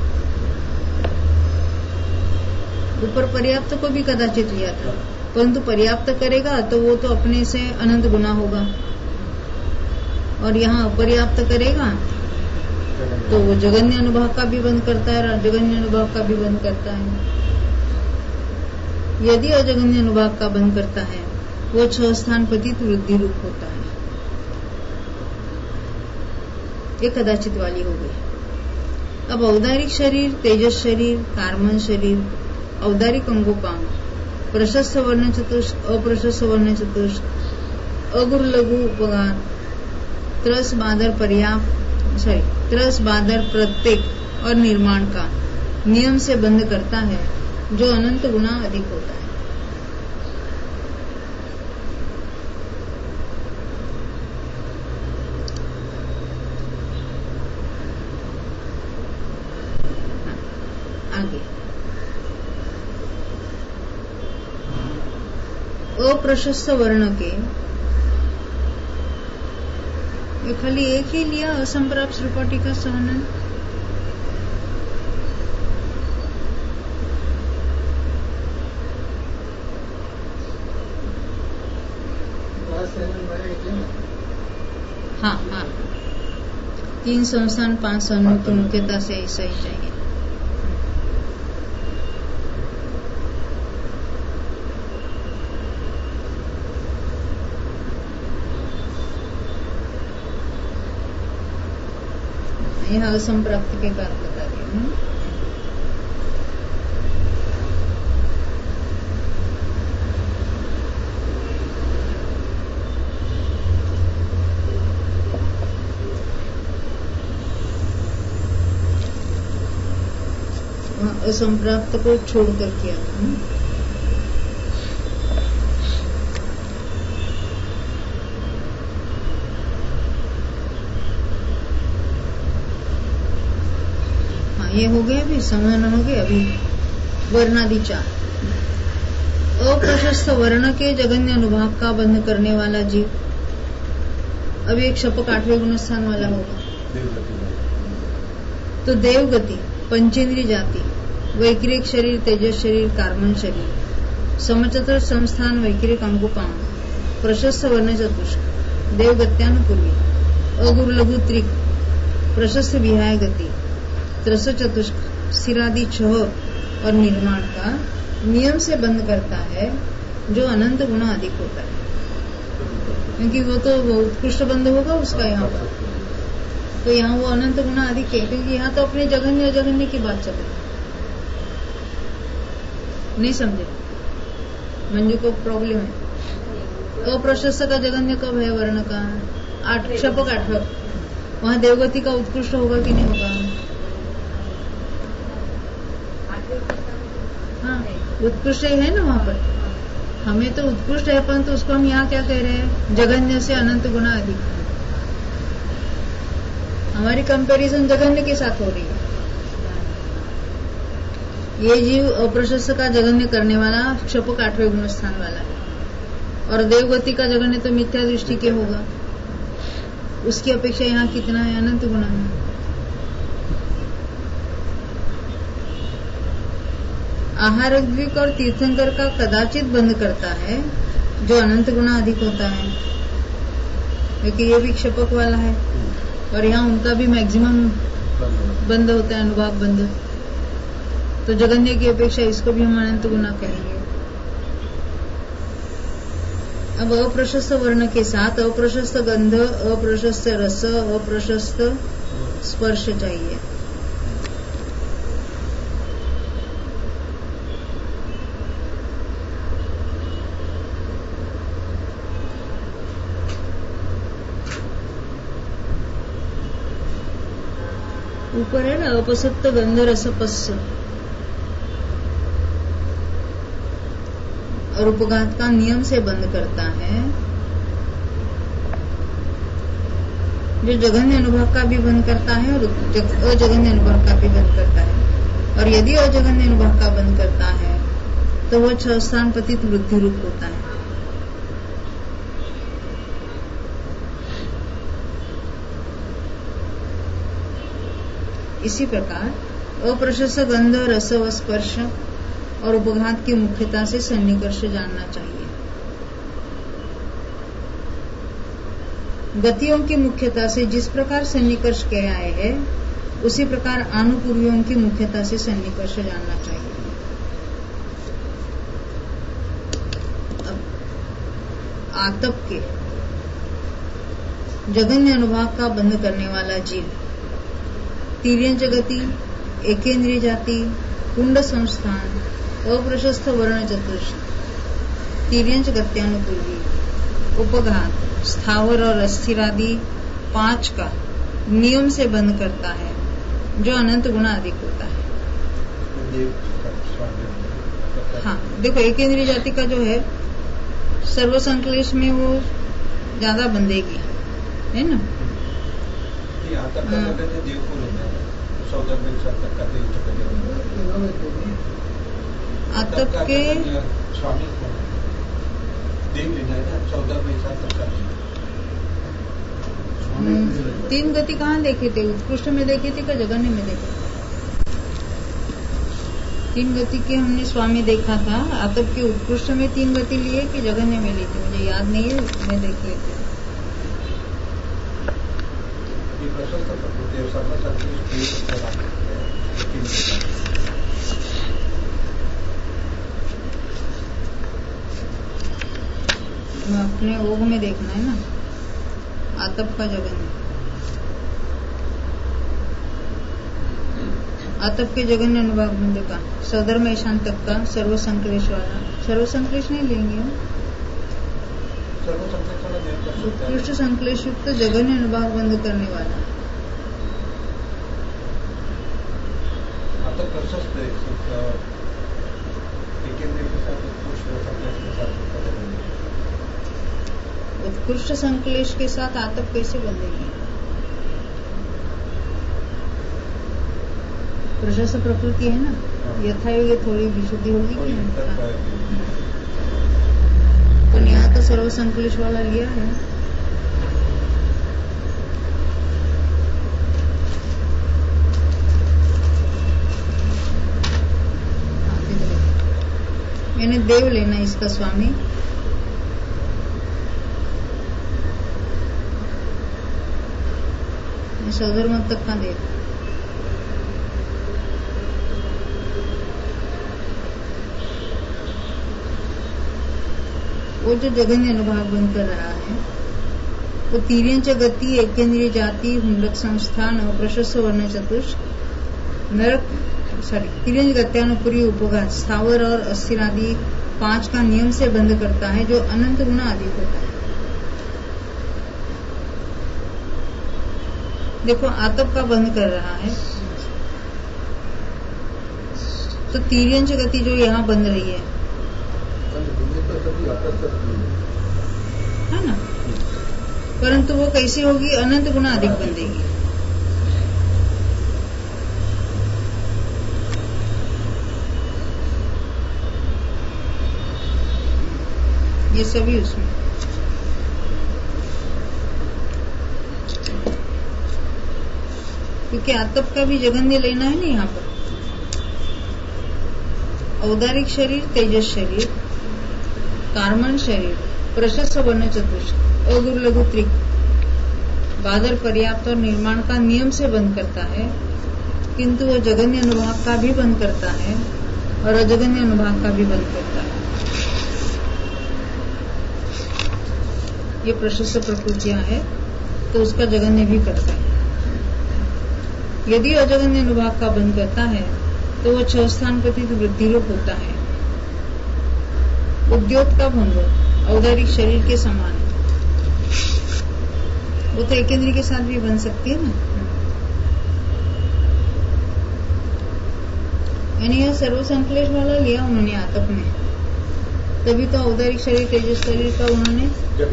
ऊपर पर्याप्त को भी कदाचित लिया था, परंतु पर्याप्त करेगा तो वो तो अपने से अनंत गुना होगा, और यहाँ अपर्याप्त करेगा तो वो जगन्य अनुभव का भी बंद करता है, जगन्य अनुभव का भी बंद करता है। यदि अजगन्य अनुभव का बंद करता है वो 6 स्थान पतित वृद्धि रूप होता है। ये कदाचित वाली हो गई। अब औदारिक शरीर, तेजस शरीर, कार्मन शरीर, औदारिक अंगोपांग, प्रशस्त वर्ण चतुष्क, अप्रशस्त वर्ण चतुष्क, अगुरु लघु उपगार, त्रस बादर त्रस बादर प्रत्येक और निर्माण का नियम से बंद करता है, जो अनंत गुना अधिक होता है। आगे अप्रशस्त वर्ण के, ये खाली एक ही लिया, असंप्राप्त श्रुपटी का सहनन। हाँ हाँ, 3 संस्थान 5 सहनन की मुख्यता से ऐसा ही चाहिए। यह असंप्राप्त के बाद बता रही हूँ। असंप्राप्त को छोड़कर किया था। ये हो गया, अभी संवहन हो गया। अभी वर्णादि 4। अप्रशस्त वर्ण के जगन्य अनुभाग का बंध करने वाला जीव, अभी एक शपक 8वें गुणस्थान वाला होगा। तो देवगति, पंचेंद्रिय जाति, वैक्रिक शरीर, तेजस शरीर, कार्मन शरीर, समचतुर संस्थान, वैक्रिक अंगोपांग, प्रशस्त वर्ण चतुष्क, देवगत्यानुपूर्वी, अगुरु लघु त्रिक, प्रशस्त विहाय गति, त्रस चतुष्क, स्थिरादि 6 और निर्माण का नियम से बंद करता है, जो अनंत गुना अधिक होता है। क्योंकि वो तो उत्कृष्ट बंद होगा उसका यहाँ पर, तो यहाँ वो अनंत गुना अधिक है, क्योंकि यहाँ तो अपने जगन्य अजगन्य की बात चल रही। नहीं समझे? मंजू को प्रॉब्लम है। अप्रशस्त का जगन्य कब है वर्ण का? 8 शपक 8। वहाँ देवगति का उत्कृष्ट होगा कि नहीं होगा? हाँ, उत्कृष्ट है ना वहाँ पर। हमें तो उत्कृष्ट है, परंतु उसको हम यहाँ क्या कह रहे हैं? जगन्य से अनंत गुना अधिक। हमारी कंपैरिजन जगन्य के साथ हो रही है। ये जीव अप्रशस्त का जगन्य करने वाला क्षपक 8वें गुणस्थान वाला है, और देवगति का जगन्य तो मिथ्या दृष्टि के होगा। उसकी अपेक्षा यहाँ कितना है? अनंत गुना है। आहारग्विक और तीर्थंकर का कदाचित बंद करता है, जो अनंत गुना अधिक होता है, क्योंकि ये भी क्षपक वाला है, और यहाँ उनका भी मैक्सिमम बंद होता है, अनुभाग बंद। तो जगन्य की अपेक्षा इसको भी हम अनंत गुना कहेंगे। अब अप्रशस्त वर्ण के साथ अप्रशस्त गंध, अप्रशस्त रस, अप्रशस्त स्पर्श चाहिए। ऊपर है ना, अपसक्त गंध रस पस्स, और उपघात का नियम से बंद करता है, जो जघन्य अनुभव का भी बंद करता है और अजघन्य अनुभव का भी बंद करता है। और यदि अजघन्य अनुभव का बंद करता है तो वह 6 स्थान पतित वृद्धि रूप होता है। इसी प्रकार अप्रशस्त गंध, रस व स्पर्श और उपघात की मुख्यता से सन्निकर्ष जानना चाहिए। गतियों की मुख्यता से जिस प्रकार सन्निकर्ष कह आए हैं, उसी प्रकार आनुपूर्वियों की मुख्यता से सन्निकर्ष जानना चाहिए। अब आतप के जघन्य अनुभव का बंध करने वाला जीव तिर्यंच गति, एकेंद्रिय जाति, कुंड संस्थान, अप्रशस्त वर्ण चतुष्ट, तिर्यंच गत्यानुपूर्वी, उपघात, स्थावर और अस्थिर आदि 5 का नियम से बंद करता है, जो अनंत गुना अधिक होता है। हाँ, देखो एकेंद्रिय जाति का जो है सर्व संक्लेश में वो ज्यादा बंधेगी, है ना। आतप के तीन गति कहाँ देखे थे? उत्कृष्ट में देखे थे क्या जघन्य में देखे? तीन गति के हमने स्वामी देखा था। आतप के उत्कृष्ट में 3 गति लिए कि जघन्य में ली थी, मुझे याद नहीं है, मैं देख लेती। अपने ओघ में देखना है ना, आतप का जघन्य। आतप के जघन्य अनुभाग बंध का सधर्म ईशांतक का सर्व संक्लेश वाला, सर्व संक्लेश नहीं लेंगे हम, उत्कृष्ट संक्लेश युक्त जघन्य अनुभाग बंद करने वाला। उत्कृष्ट संक्लेश के साथ आतप कैसे बंधेगी? प्रशस्त प्रकृति है ना, यथायोग्य थोड़ी विशुद्धि होगी कि नहीं? तो यहाँ तो सर्व संक्लेश वाला लिया है। मैंने देव लेना इसका स्वामी, सधर्म तक का देव। वो जो जघन्य अनुभाग बंद कर रहा है वो तिर्यंच गति, एकेंद्रिय जाति, हुंडक संस्थान, अप्रशस्त वर्ण चतुष्ट, नरक तिर्यंच गत्यानुपूर्वी, उपघात, स्थावर और अस्थिर आदि 5 का नियम से बंद करता है, जो अनंत गुना अधिक होता है। देखो आतप का बंद कर रहा है तो तिर्यंच गति जो यहाँ बंध रही है ना, परंतु वो कैसी होगी? अनंत गुना अधिक बंधेगी। ये सभी उसमें क्योंकि आतप का भी जघन्य लेना है ना। यहाँ पर औदारिक शरीर, तेजस शरीर, कार्मण शरीर, प्रशस्त वर्ण चतुष्ट, अगुरु लघु त्रिक, बादर पर्याप्त और निर्माण का नियम से बंद करता है, किंतु वो जघन्य अनुभाग का भी बंद करता है और अजघन्य अनुभाग का भी बंद करता है। ये प्रशस्त प्रकृतियां है तो उसका जघन्य भी करता है। यदि अजघन्य अनुभाग का बंद करता है तो वो 6 स्थान पतित वृद्धि रूप होता है। उद्योग का भंग औदारिक शरीर के समान है, वो तो एकेंद्रिय के साथ भी बन सकती है ना। यानी यह सर्व संक्लेश वाला लिया उन्होंने आतप में, तभी तो औदारिक शरीर तेजस शरीर का उन्होंने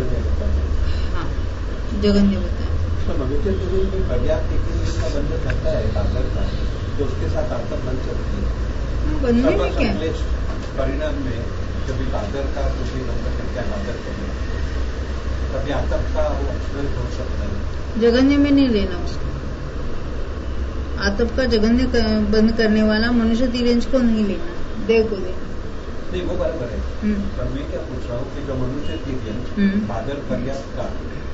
जगन्य बताया। तो मनुष्य शरीर में पर्याप्त का बंधन रहता है आदर का, तो उसके साथ आदर बन सकती है। बनने में क्या परिणाम में कभी आदर का दूसरी बंधन करके आदर करना, कभी आदर का वो अक्षर हो सकता है। जगन्य में नहीं लेना उसको। आतप का जगन्य बंद करने वाला मनुष्य तिर्यंच को नहीं लेना, देव को लेना। नहीं वो बराबर है, पर मैं क्या पूछ रहा हूँ कि जो मनुष्य तिर्यंच आदर पर्याप्त का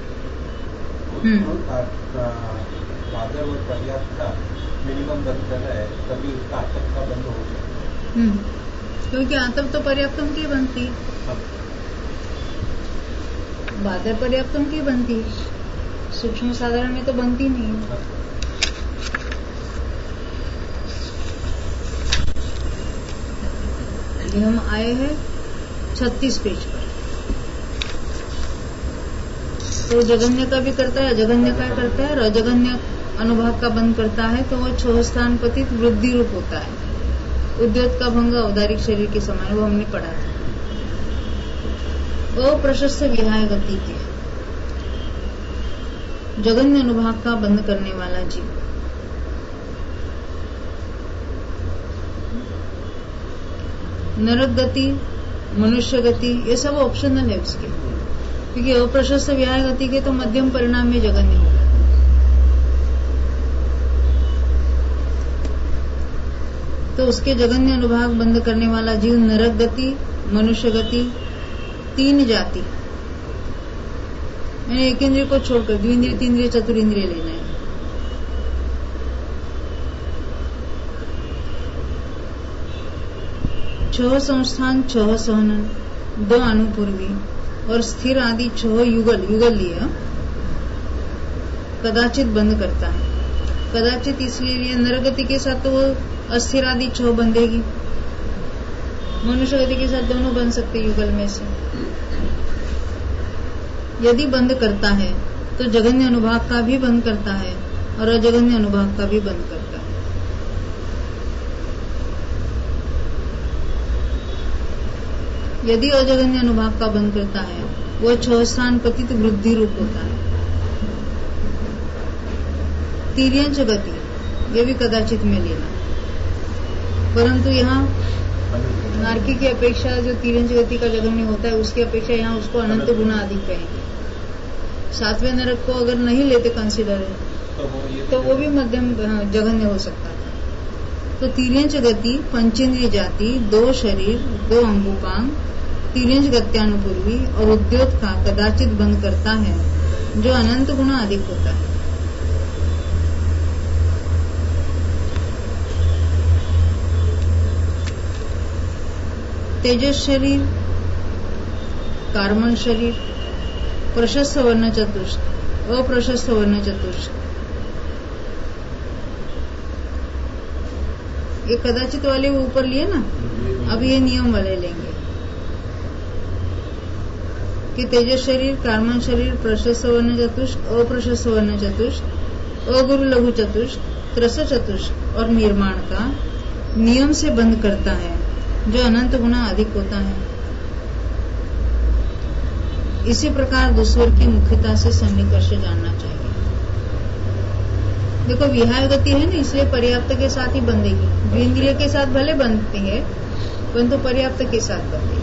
आदर और पर्याप्त का मिनिमम बंद कर रहा है, तभी उसका आतप का बंद हो सकता है। क्योंकि आतप तो पर्याप्तम की बनती है, बादर पर्याप्तम की बनती है, सूक्ष्म साधारण में तो बनती नहीं है। हम आए हैं 36 पेज पर। तो जगन्य का भी करता है, अजगन्य का करता है, और अजगन्य अनुभाग का बंद करता है तो वो 6 स्थान पतित वृद्धि रूप होता है। उद्योत का भंग औदारिक शरीर के समान, वो हमने पढ़ा था। अप्रशस्त विहाय गति के जगन्य अनुभाग का बंद करने वाला जीव नरक गति, मनुष्य गति, ये सब ऑप्शनल है उसके, क्योंकि अप्रशस्त विहाय गति के तो मध्यम परिणाम में जगन्य होगा। तो उसके जगन्य अनुभाग बंद करने वाला जीव नरक गति, मनुष्य गति, 3 जाति, यानी एक इंद्रिय को छोड़कर द्विंद्रिय, तीन्द्रिय, चतुरिंद्रिय लेना है। छह संस्थान, 6 सहनन, 2 अनुपूर्वी और स्थिर आदि 6 युगल लिए कदाचित बंद करता है। कदाचित इसलिए नरगति के साथ तो वो अस्थिर आदि 6 बंधेगी, मनुष्य गति के साथ दोनों बन सकते युगल में से। यदि बंद करता है तो जगन्य अनुभाग का भी बंद करता है और अजगन्य अनुभाग का भी बंद करता है। यदि अजगन्य अनुभाग का बंद करता है वह 6 स्थान पतित वृद्धि रूप होता है। तिर्यंच गति ये भी कदाचित में लेना, परंतु यहाँ नारकी की अपेक्षा जो तिर्यंच गति का जगन्य होता है उसकी अपेक्षा यहाँ उसको अनंत गुना अधिक कहेंगे। 7वें नरक को अगर नहीं लेते कंसिडर तो वो भी मध्यम जगन्य हो सकता था। तो तिर्यंच गति, पंचेंद्रिय जाति, 2 शरीर, 2 अंगुपांग, तिर्यंच गत्यानुपूर्वी और उद्योत का कदाचित बंद करता है जो अनंत गुना अधिक होता है। तेजस शरीर, कार्मण शरीर, प्रशस्त वर्ण चतुष्ट, अप्रशस्त वर्ण चतुष्ट, ये कदाचित वाले ऊपर लिए ना, अब ये नियम वाले लेंगे कि तेजस शरीर, कार्मण शरीर, प्रशस्त वर्ण चतुष्ट, अप्रशस्त वर्ण चतुष्ट, अगुरु लघु चतुष्ट, त्रस चतुष्ट और निर्माण का नियम से बंद करता है जो अनंत गुना अधिक होता है। इसी प्रकार दूसरे की मुख्यता से सन्निकर्ष जानना चाहिए। देखो विहाय गति है ना, इसलिए पर्याप्त के साथ ही बंधेगी। द्विंद्रिय के साथ भले बंधती है परंतु पर्याप्त के साथ बंधेगी।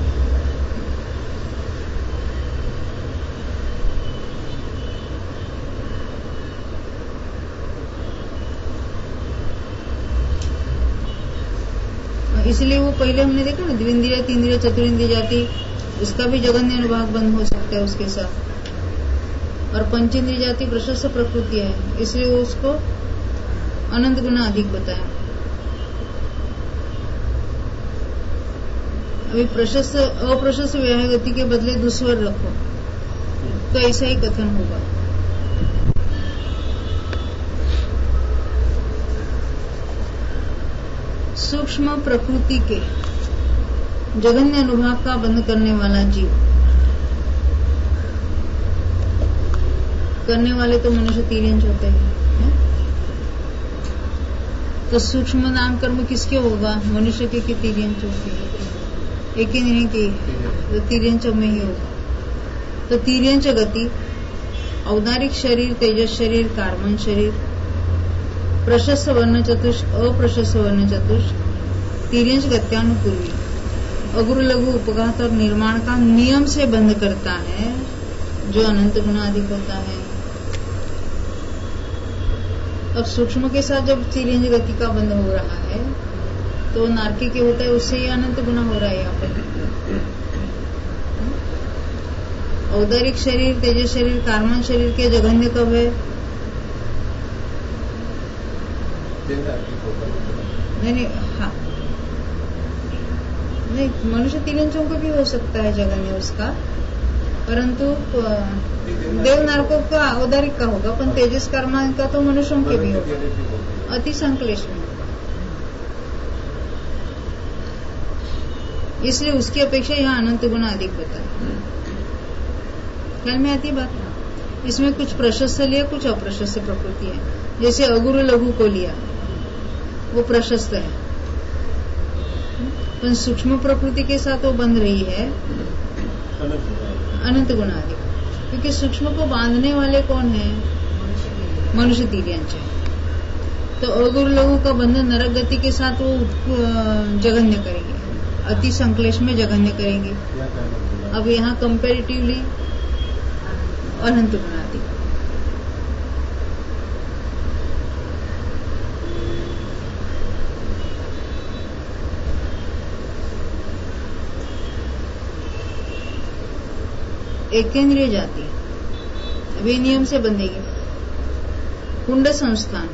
इसलिए वो पहले हमने देखा ना, द्विंद्रिय, तीन्द्रिय, चतुरिंद्रिय जाति, उसका भी जगन्य अनुभाग बंद हो सकता है उसके साथ। और पंचेंद्रिय जाति प्रशस्त प्रकृति है, इसलिए वो उसको अनंत गुना अधिक बताया। अभी प्रशस्त अप्रशस्त व्याह गति के बदले दुस्वर रखो तो ऐसा ही कथन होगा। सूक्ष्म प्रकृति के जगन्य अनुभाग का बंद करने वाला जीव, करने वाले तो मनुष्य तिर्यंच होते हैं, तो सूक्ष्म नाम कर्म किसके होगा? मनुष्य के तिर्यंच होते हैं। एकेंद्रिय की है तो तिर्यंच में ही होगा। तो तिर्यंच गति औदारिक शरीर, तेजस शरीर, कार्बन शरीर, प्रशस्त वर्ण चतुष्क, अप्रशस्त वर्ण चतुष्क, तिर्यंच गत्यानुपूर्वी अगुरु लघु उपघात और निर्माण का नियम से बंध करता है, जो अनंत गुना अधिक होता है। अब सूक्ष्म के साथ जब तिर्यंच गति का बंध हो रहा है तो नारकी के होता है, उससे ही अनंत गुना हो रहा है। यहाँ पर औदारिक शरीर, तेजस शरीर, कार्बन शरीर के जघन्य कब है? नहीं, हाँ नहीं, मनुष्य तिर्यंचों को भी हो सकता है जघन्य उसका, परंतु देवनारकों का औदारिक का होगा, पर तेजस कर्मा का तो मनुष्यों के भी होगा, अति संकलेश में। इसलिए उसकी अपेक्षा यहाँ अनंत गुना अधिक होता है। ख्याल में आती बात? इसमें कुछ प्रशस्त लिया, कुछ अप्रशस्त प्रकृति है। जैसे अगुरु लघु को लिया, वो प्रशस्त है, पर सूक्ष्म प्रकृति के साथ वो बंध रही है अनंत गुना अधिक, क्योंकि सूक्ष्म को बांधने वाले कौन है? मनुष्य तिर्यंच है। तो अगुरु लघु का बंधन नरक गति के साथ वो जघन्य करेंगे, अति संकलेश में जघन्य करेंगे। अब यहाँ कंपेरेटिवली अनंत गुना अधिक। एकेंद्रिय जाति वे नियम से बंधेगी। कुंड संस्थान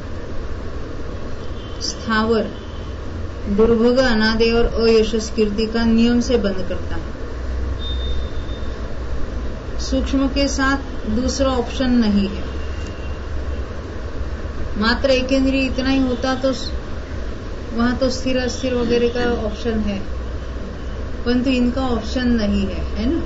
स्थावर, दुर्भोग, अनादि और अयशस कीर्ति का नियम से बंद करता है। सूक्ष्म के साथ दूसरा ऑप्शन नहीं है। मात्र एकेंद्रिय इतना ही होता तो वहां तो स्थिर अस्थिर वगैरह का ऑप्शन है, परंतु इनका ऑप्शन नहीं है ना।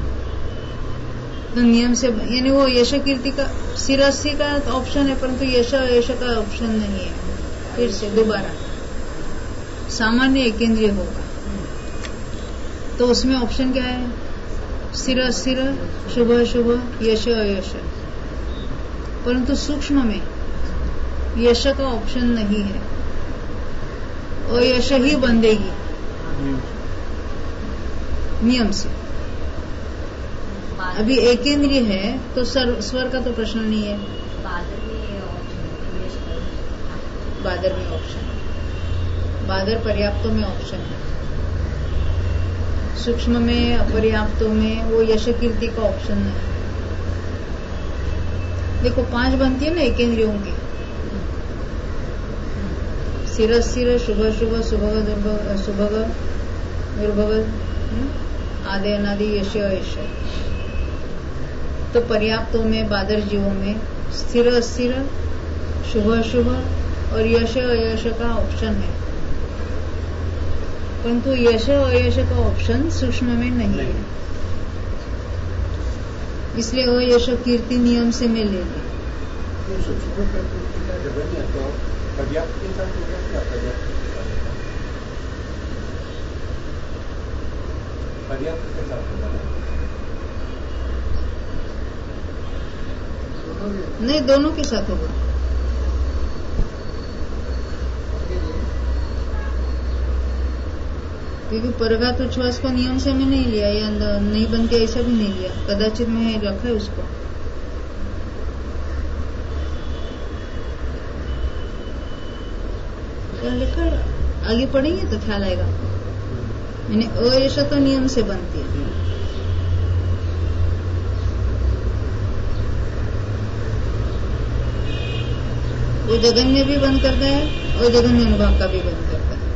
तो नियम से, यानी वो यश कीर्ति का स्थिर अस्थिर का ऑप्शन है, परंतु यश अयश का ऑप्शन नहीं है। फिर से दोबारा सामान्य एकेंद्रिय होगा तो उसमें ऑप्शन क्या है? स्थिर अस्थिर, शुभ अशुभ, यश अयश। परंतु सूक्ष्म में यश का ऑप्शन नहीं है, अयश ही बंधेगी नियम से। अभी एकेंद्रिय है तो स्वर का तो प्रश्न नहीं है। बादर में ऑप्शन, बादर पर्याप्तों में ऑप्शन है, सूक्ष्म में अपर्याप्तों में वो यश कीर्ति का ऑप्शन नहीं। देखो 5 बनती है ना एकेंद्रियों की, स्थिर स्थिर, शुभ शुभ, सुभग दुर्भग, सुभग दुर्भग, आदि अनादि, यश अयश। तो पर्याप्तों में, बादर जीवों में स्थिर अस्थिर, शुभ अशुभ और यश अयश का ऑप्शन है, परंतु यश अयश का ऑप्शन सूक्ष्म में नहीं है। इसलिए अयश कीर्ति नियम से मैं ले ली। सूक्ष्म प्रकृति का जगन्य तो पर्याप्त के साथ होगा क्या? पर्याप्त के साथ होगा नहीं, दोनों के साथ होगा। क्योंकि परघात उच्छ्वास को नियम से मैं नहीं लिया, या नहीं बनते ऐसा भी नहीं लिया, कदाचित मैं रखा है उसको। क्या लिखा है आगे पढ़ेंगे तो ख्याल आएगा। मैंने अयश तो नियम से बनती है। वो जगन्य भी बंद करता है और जगन्य अनुभाग का भी बंद करता है।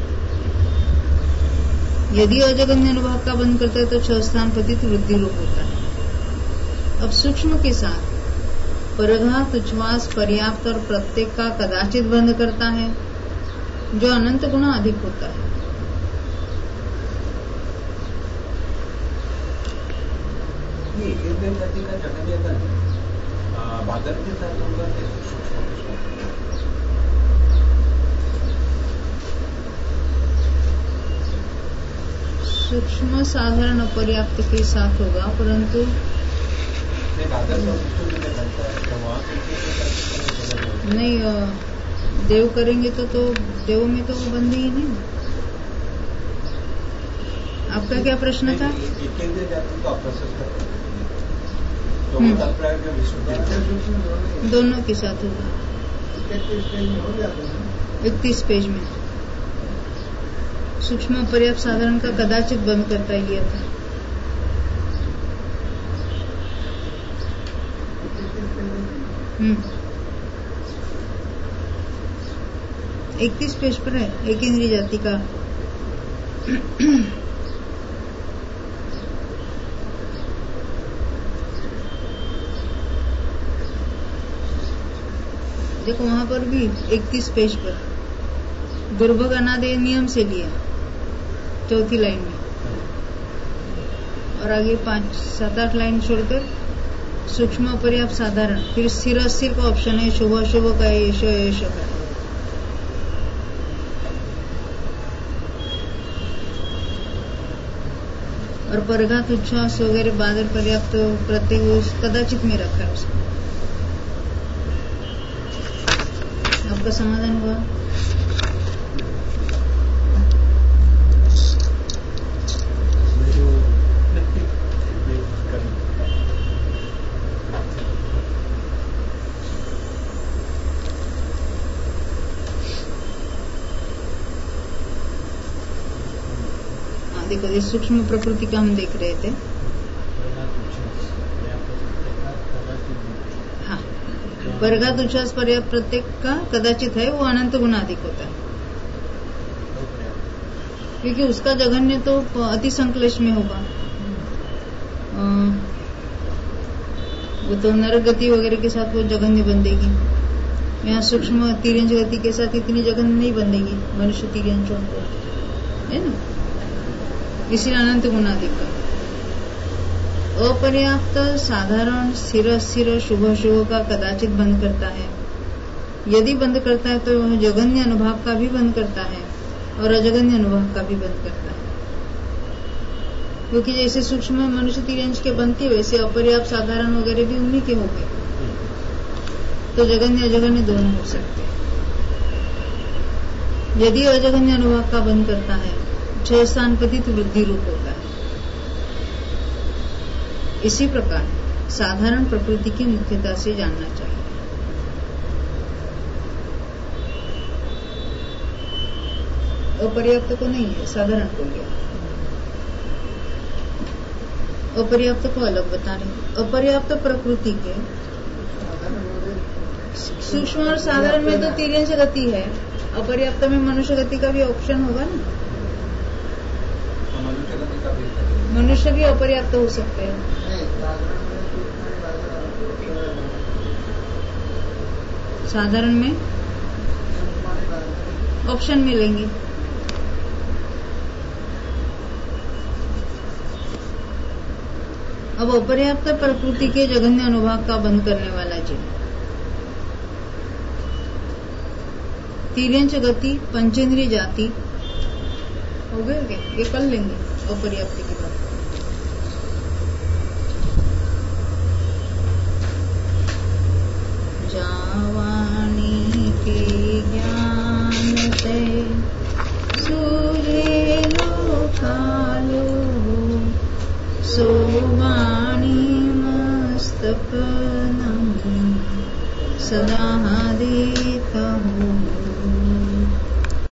यदि अजगन्य अनुभाग का बंद करता है तो 6 स्थान पतित वृद्धि रूप होता है। अब सूक्ष्म के साथ परघात उच्छ्वास पर्याप्त और प्रत्येक का कदाचित बंद करता है, जो अनंत गुना अधिक होता है। ये एक गति का जगन्य बादल के साथ होगा कि सूक्ष्म के साथ? सूक्ष्म साधारण अपर्याप्त के साथ होगा, परंतु नहीं देव करेंगे तो देव में तो वो बंदी ही नहीं। आपका क्या प्रश्न था? दोनों के साथ होगा 31 पेज में। सूक्ष्म पर्याप्त साधारण का कदाचित बंद करता ही था। एक 31 पेज पर है एक इंद्रिय जाति का। देखो वहां पर भी 31 पेज पर दुर्भोग अनादेय नियम से लिया, चौथी लाइन में, और आगे 5-7-8 लाइन छोड़कर सूक्ष्म पर्याप्त साधारण, फिर स्थिर अस्थिर का ऑप्शन है, शुभ अशुभ का, यश यश का। और परघात उच्छ्वास वगैरह बादल पर्याप्त प्रत्येक कदाचित में रखा है उसको। आपका समाधान हुआ? देखो ये सूक्ष्म प्रकृति का हम देख रहे थे। हाँ, वर्गात उच्छ्वास पर्याप्त प्रत्येक का कदाचित है, वो अनंत गुणाधिक होता है, क्योंकि उसका जघन्य तो अति संक्लेश में होगा। वो तो नरक गति वगैरह के साथ वो जघन्य बंधेगी। यहाँ सूक्ष्म तिर्यंच गति के साथ इतनी जघन्य नहीं बंधेगी मनुष्य तिर्यंचों को, है ना, इसलिए अनंत गुणाधिक का। अपर्याप्त साधारण स्थिर स्थिर शुभ शुभ का कदाचित बंद करता है। यदि बंद करता है तो जघन्य अनुभाव का भी बंद करता है और अजघन्य अनुभाव का भी बंद करता है, क्योंकि जैसे सूक्ष्म मनुष्य तिर्यंच के बनते वैसे अपर्याप्त साधारण वगैरह भी उन्हीं के हो गए, तो जघन्य अजघन्य दोनों हो सकते हैं। यदि अजघन्य अनुभाव का बंद करता है, 6 स्थान पतित वृद्धि रूप होता है। इसी प्रकार साधारण प्रकृति की मुख्यता से जानना चाहिए। अपर्याप्त को नहीं है, साधारण को लिया। अपर्याप्त को अलग बता रहे। अपर्याप्त प्रकृति के सूक्ष्म और साधारण में तो तिर्यंच गति है, अपर्याप्त में मनुष्य गति का भी ऑप्शन होगा ना। मनुष्य भी अपर्याप्त हो सकते हैं। साधारण में ऑप्शन मिलेंगे। अब अपर्याप्त प्रकृति के जघन्य अनुभाग का बंद करने वाला जीव तिर्यंच गति, पंचेंद्रिय जाति हो गए क्या? ये कर लेंगे अपर्याप्त की बात। जावानी के ज्ञान से सूर्य लो खालो, सोवाणी मस्तक नम सदा देखो।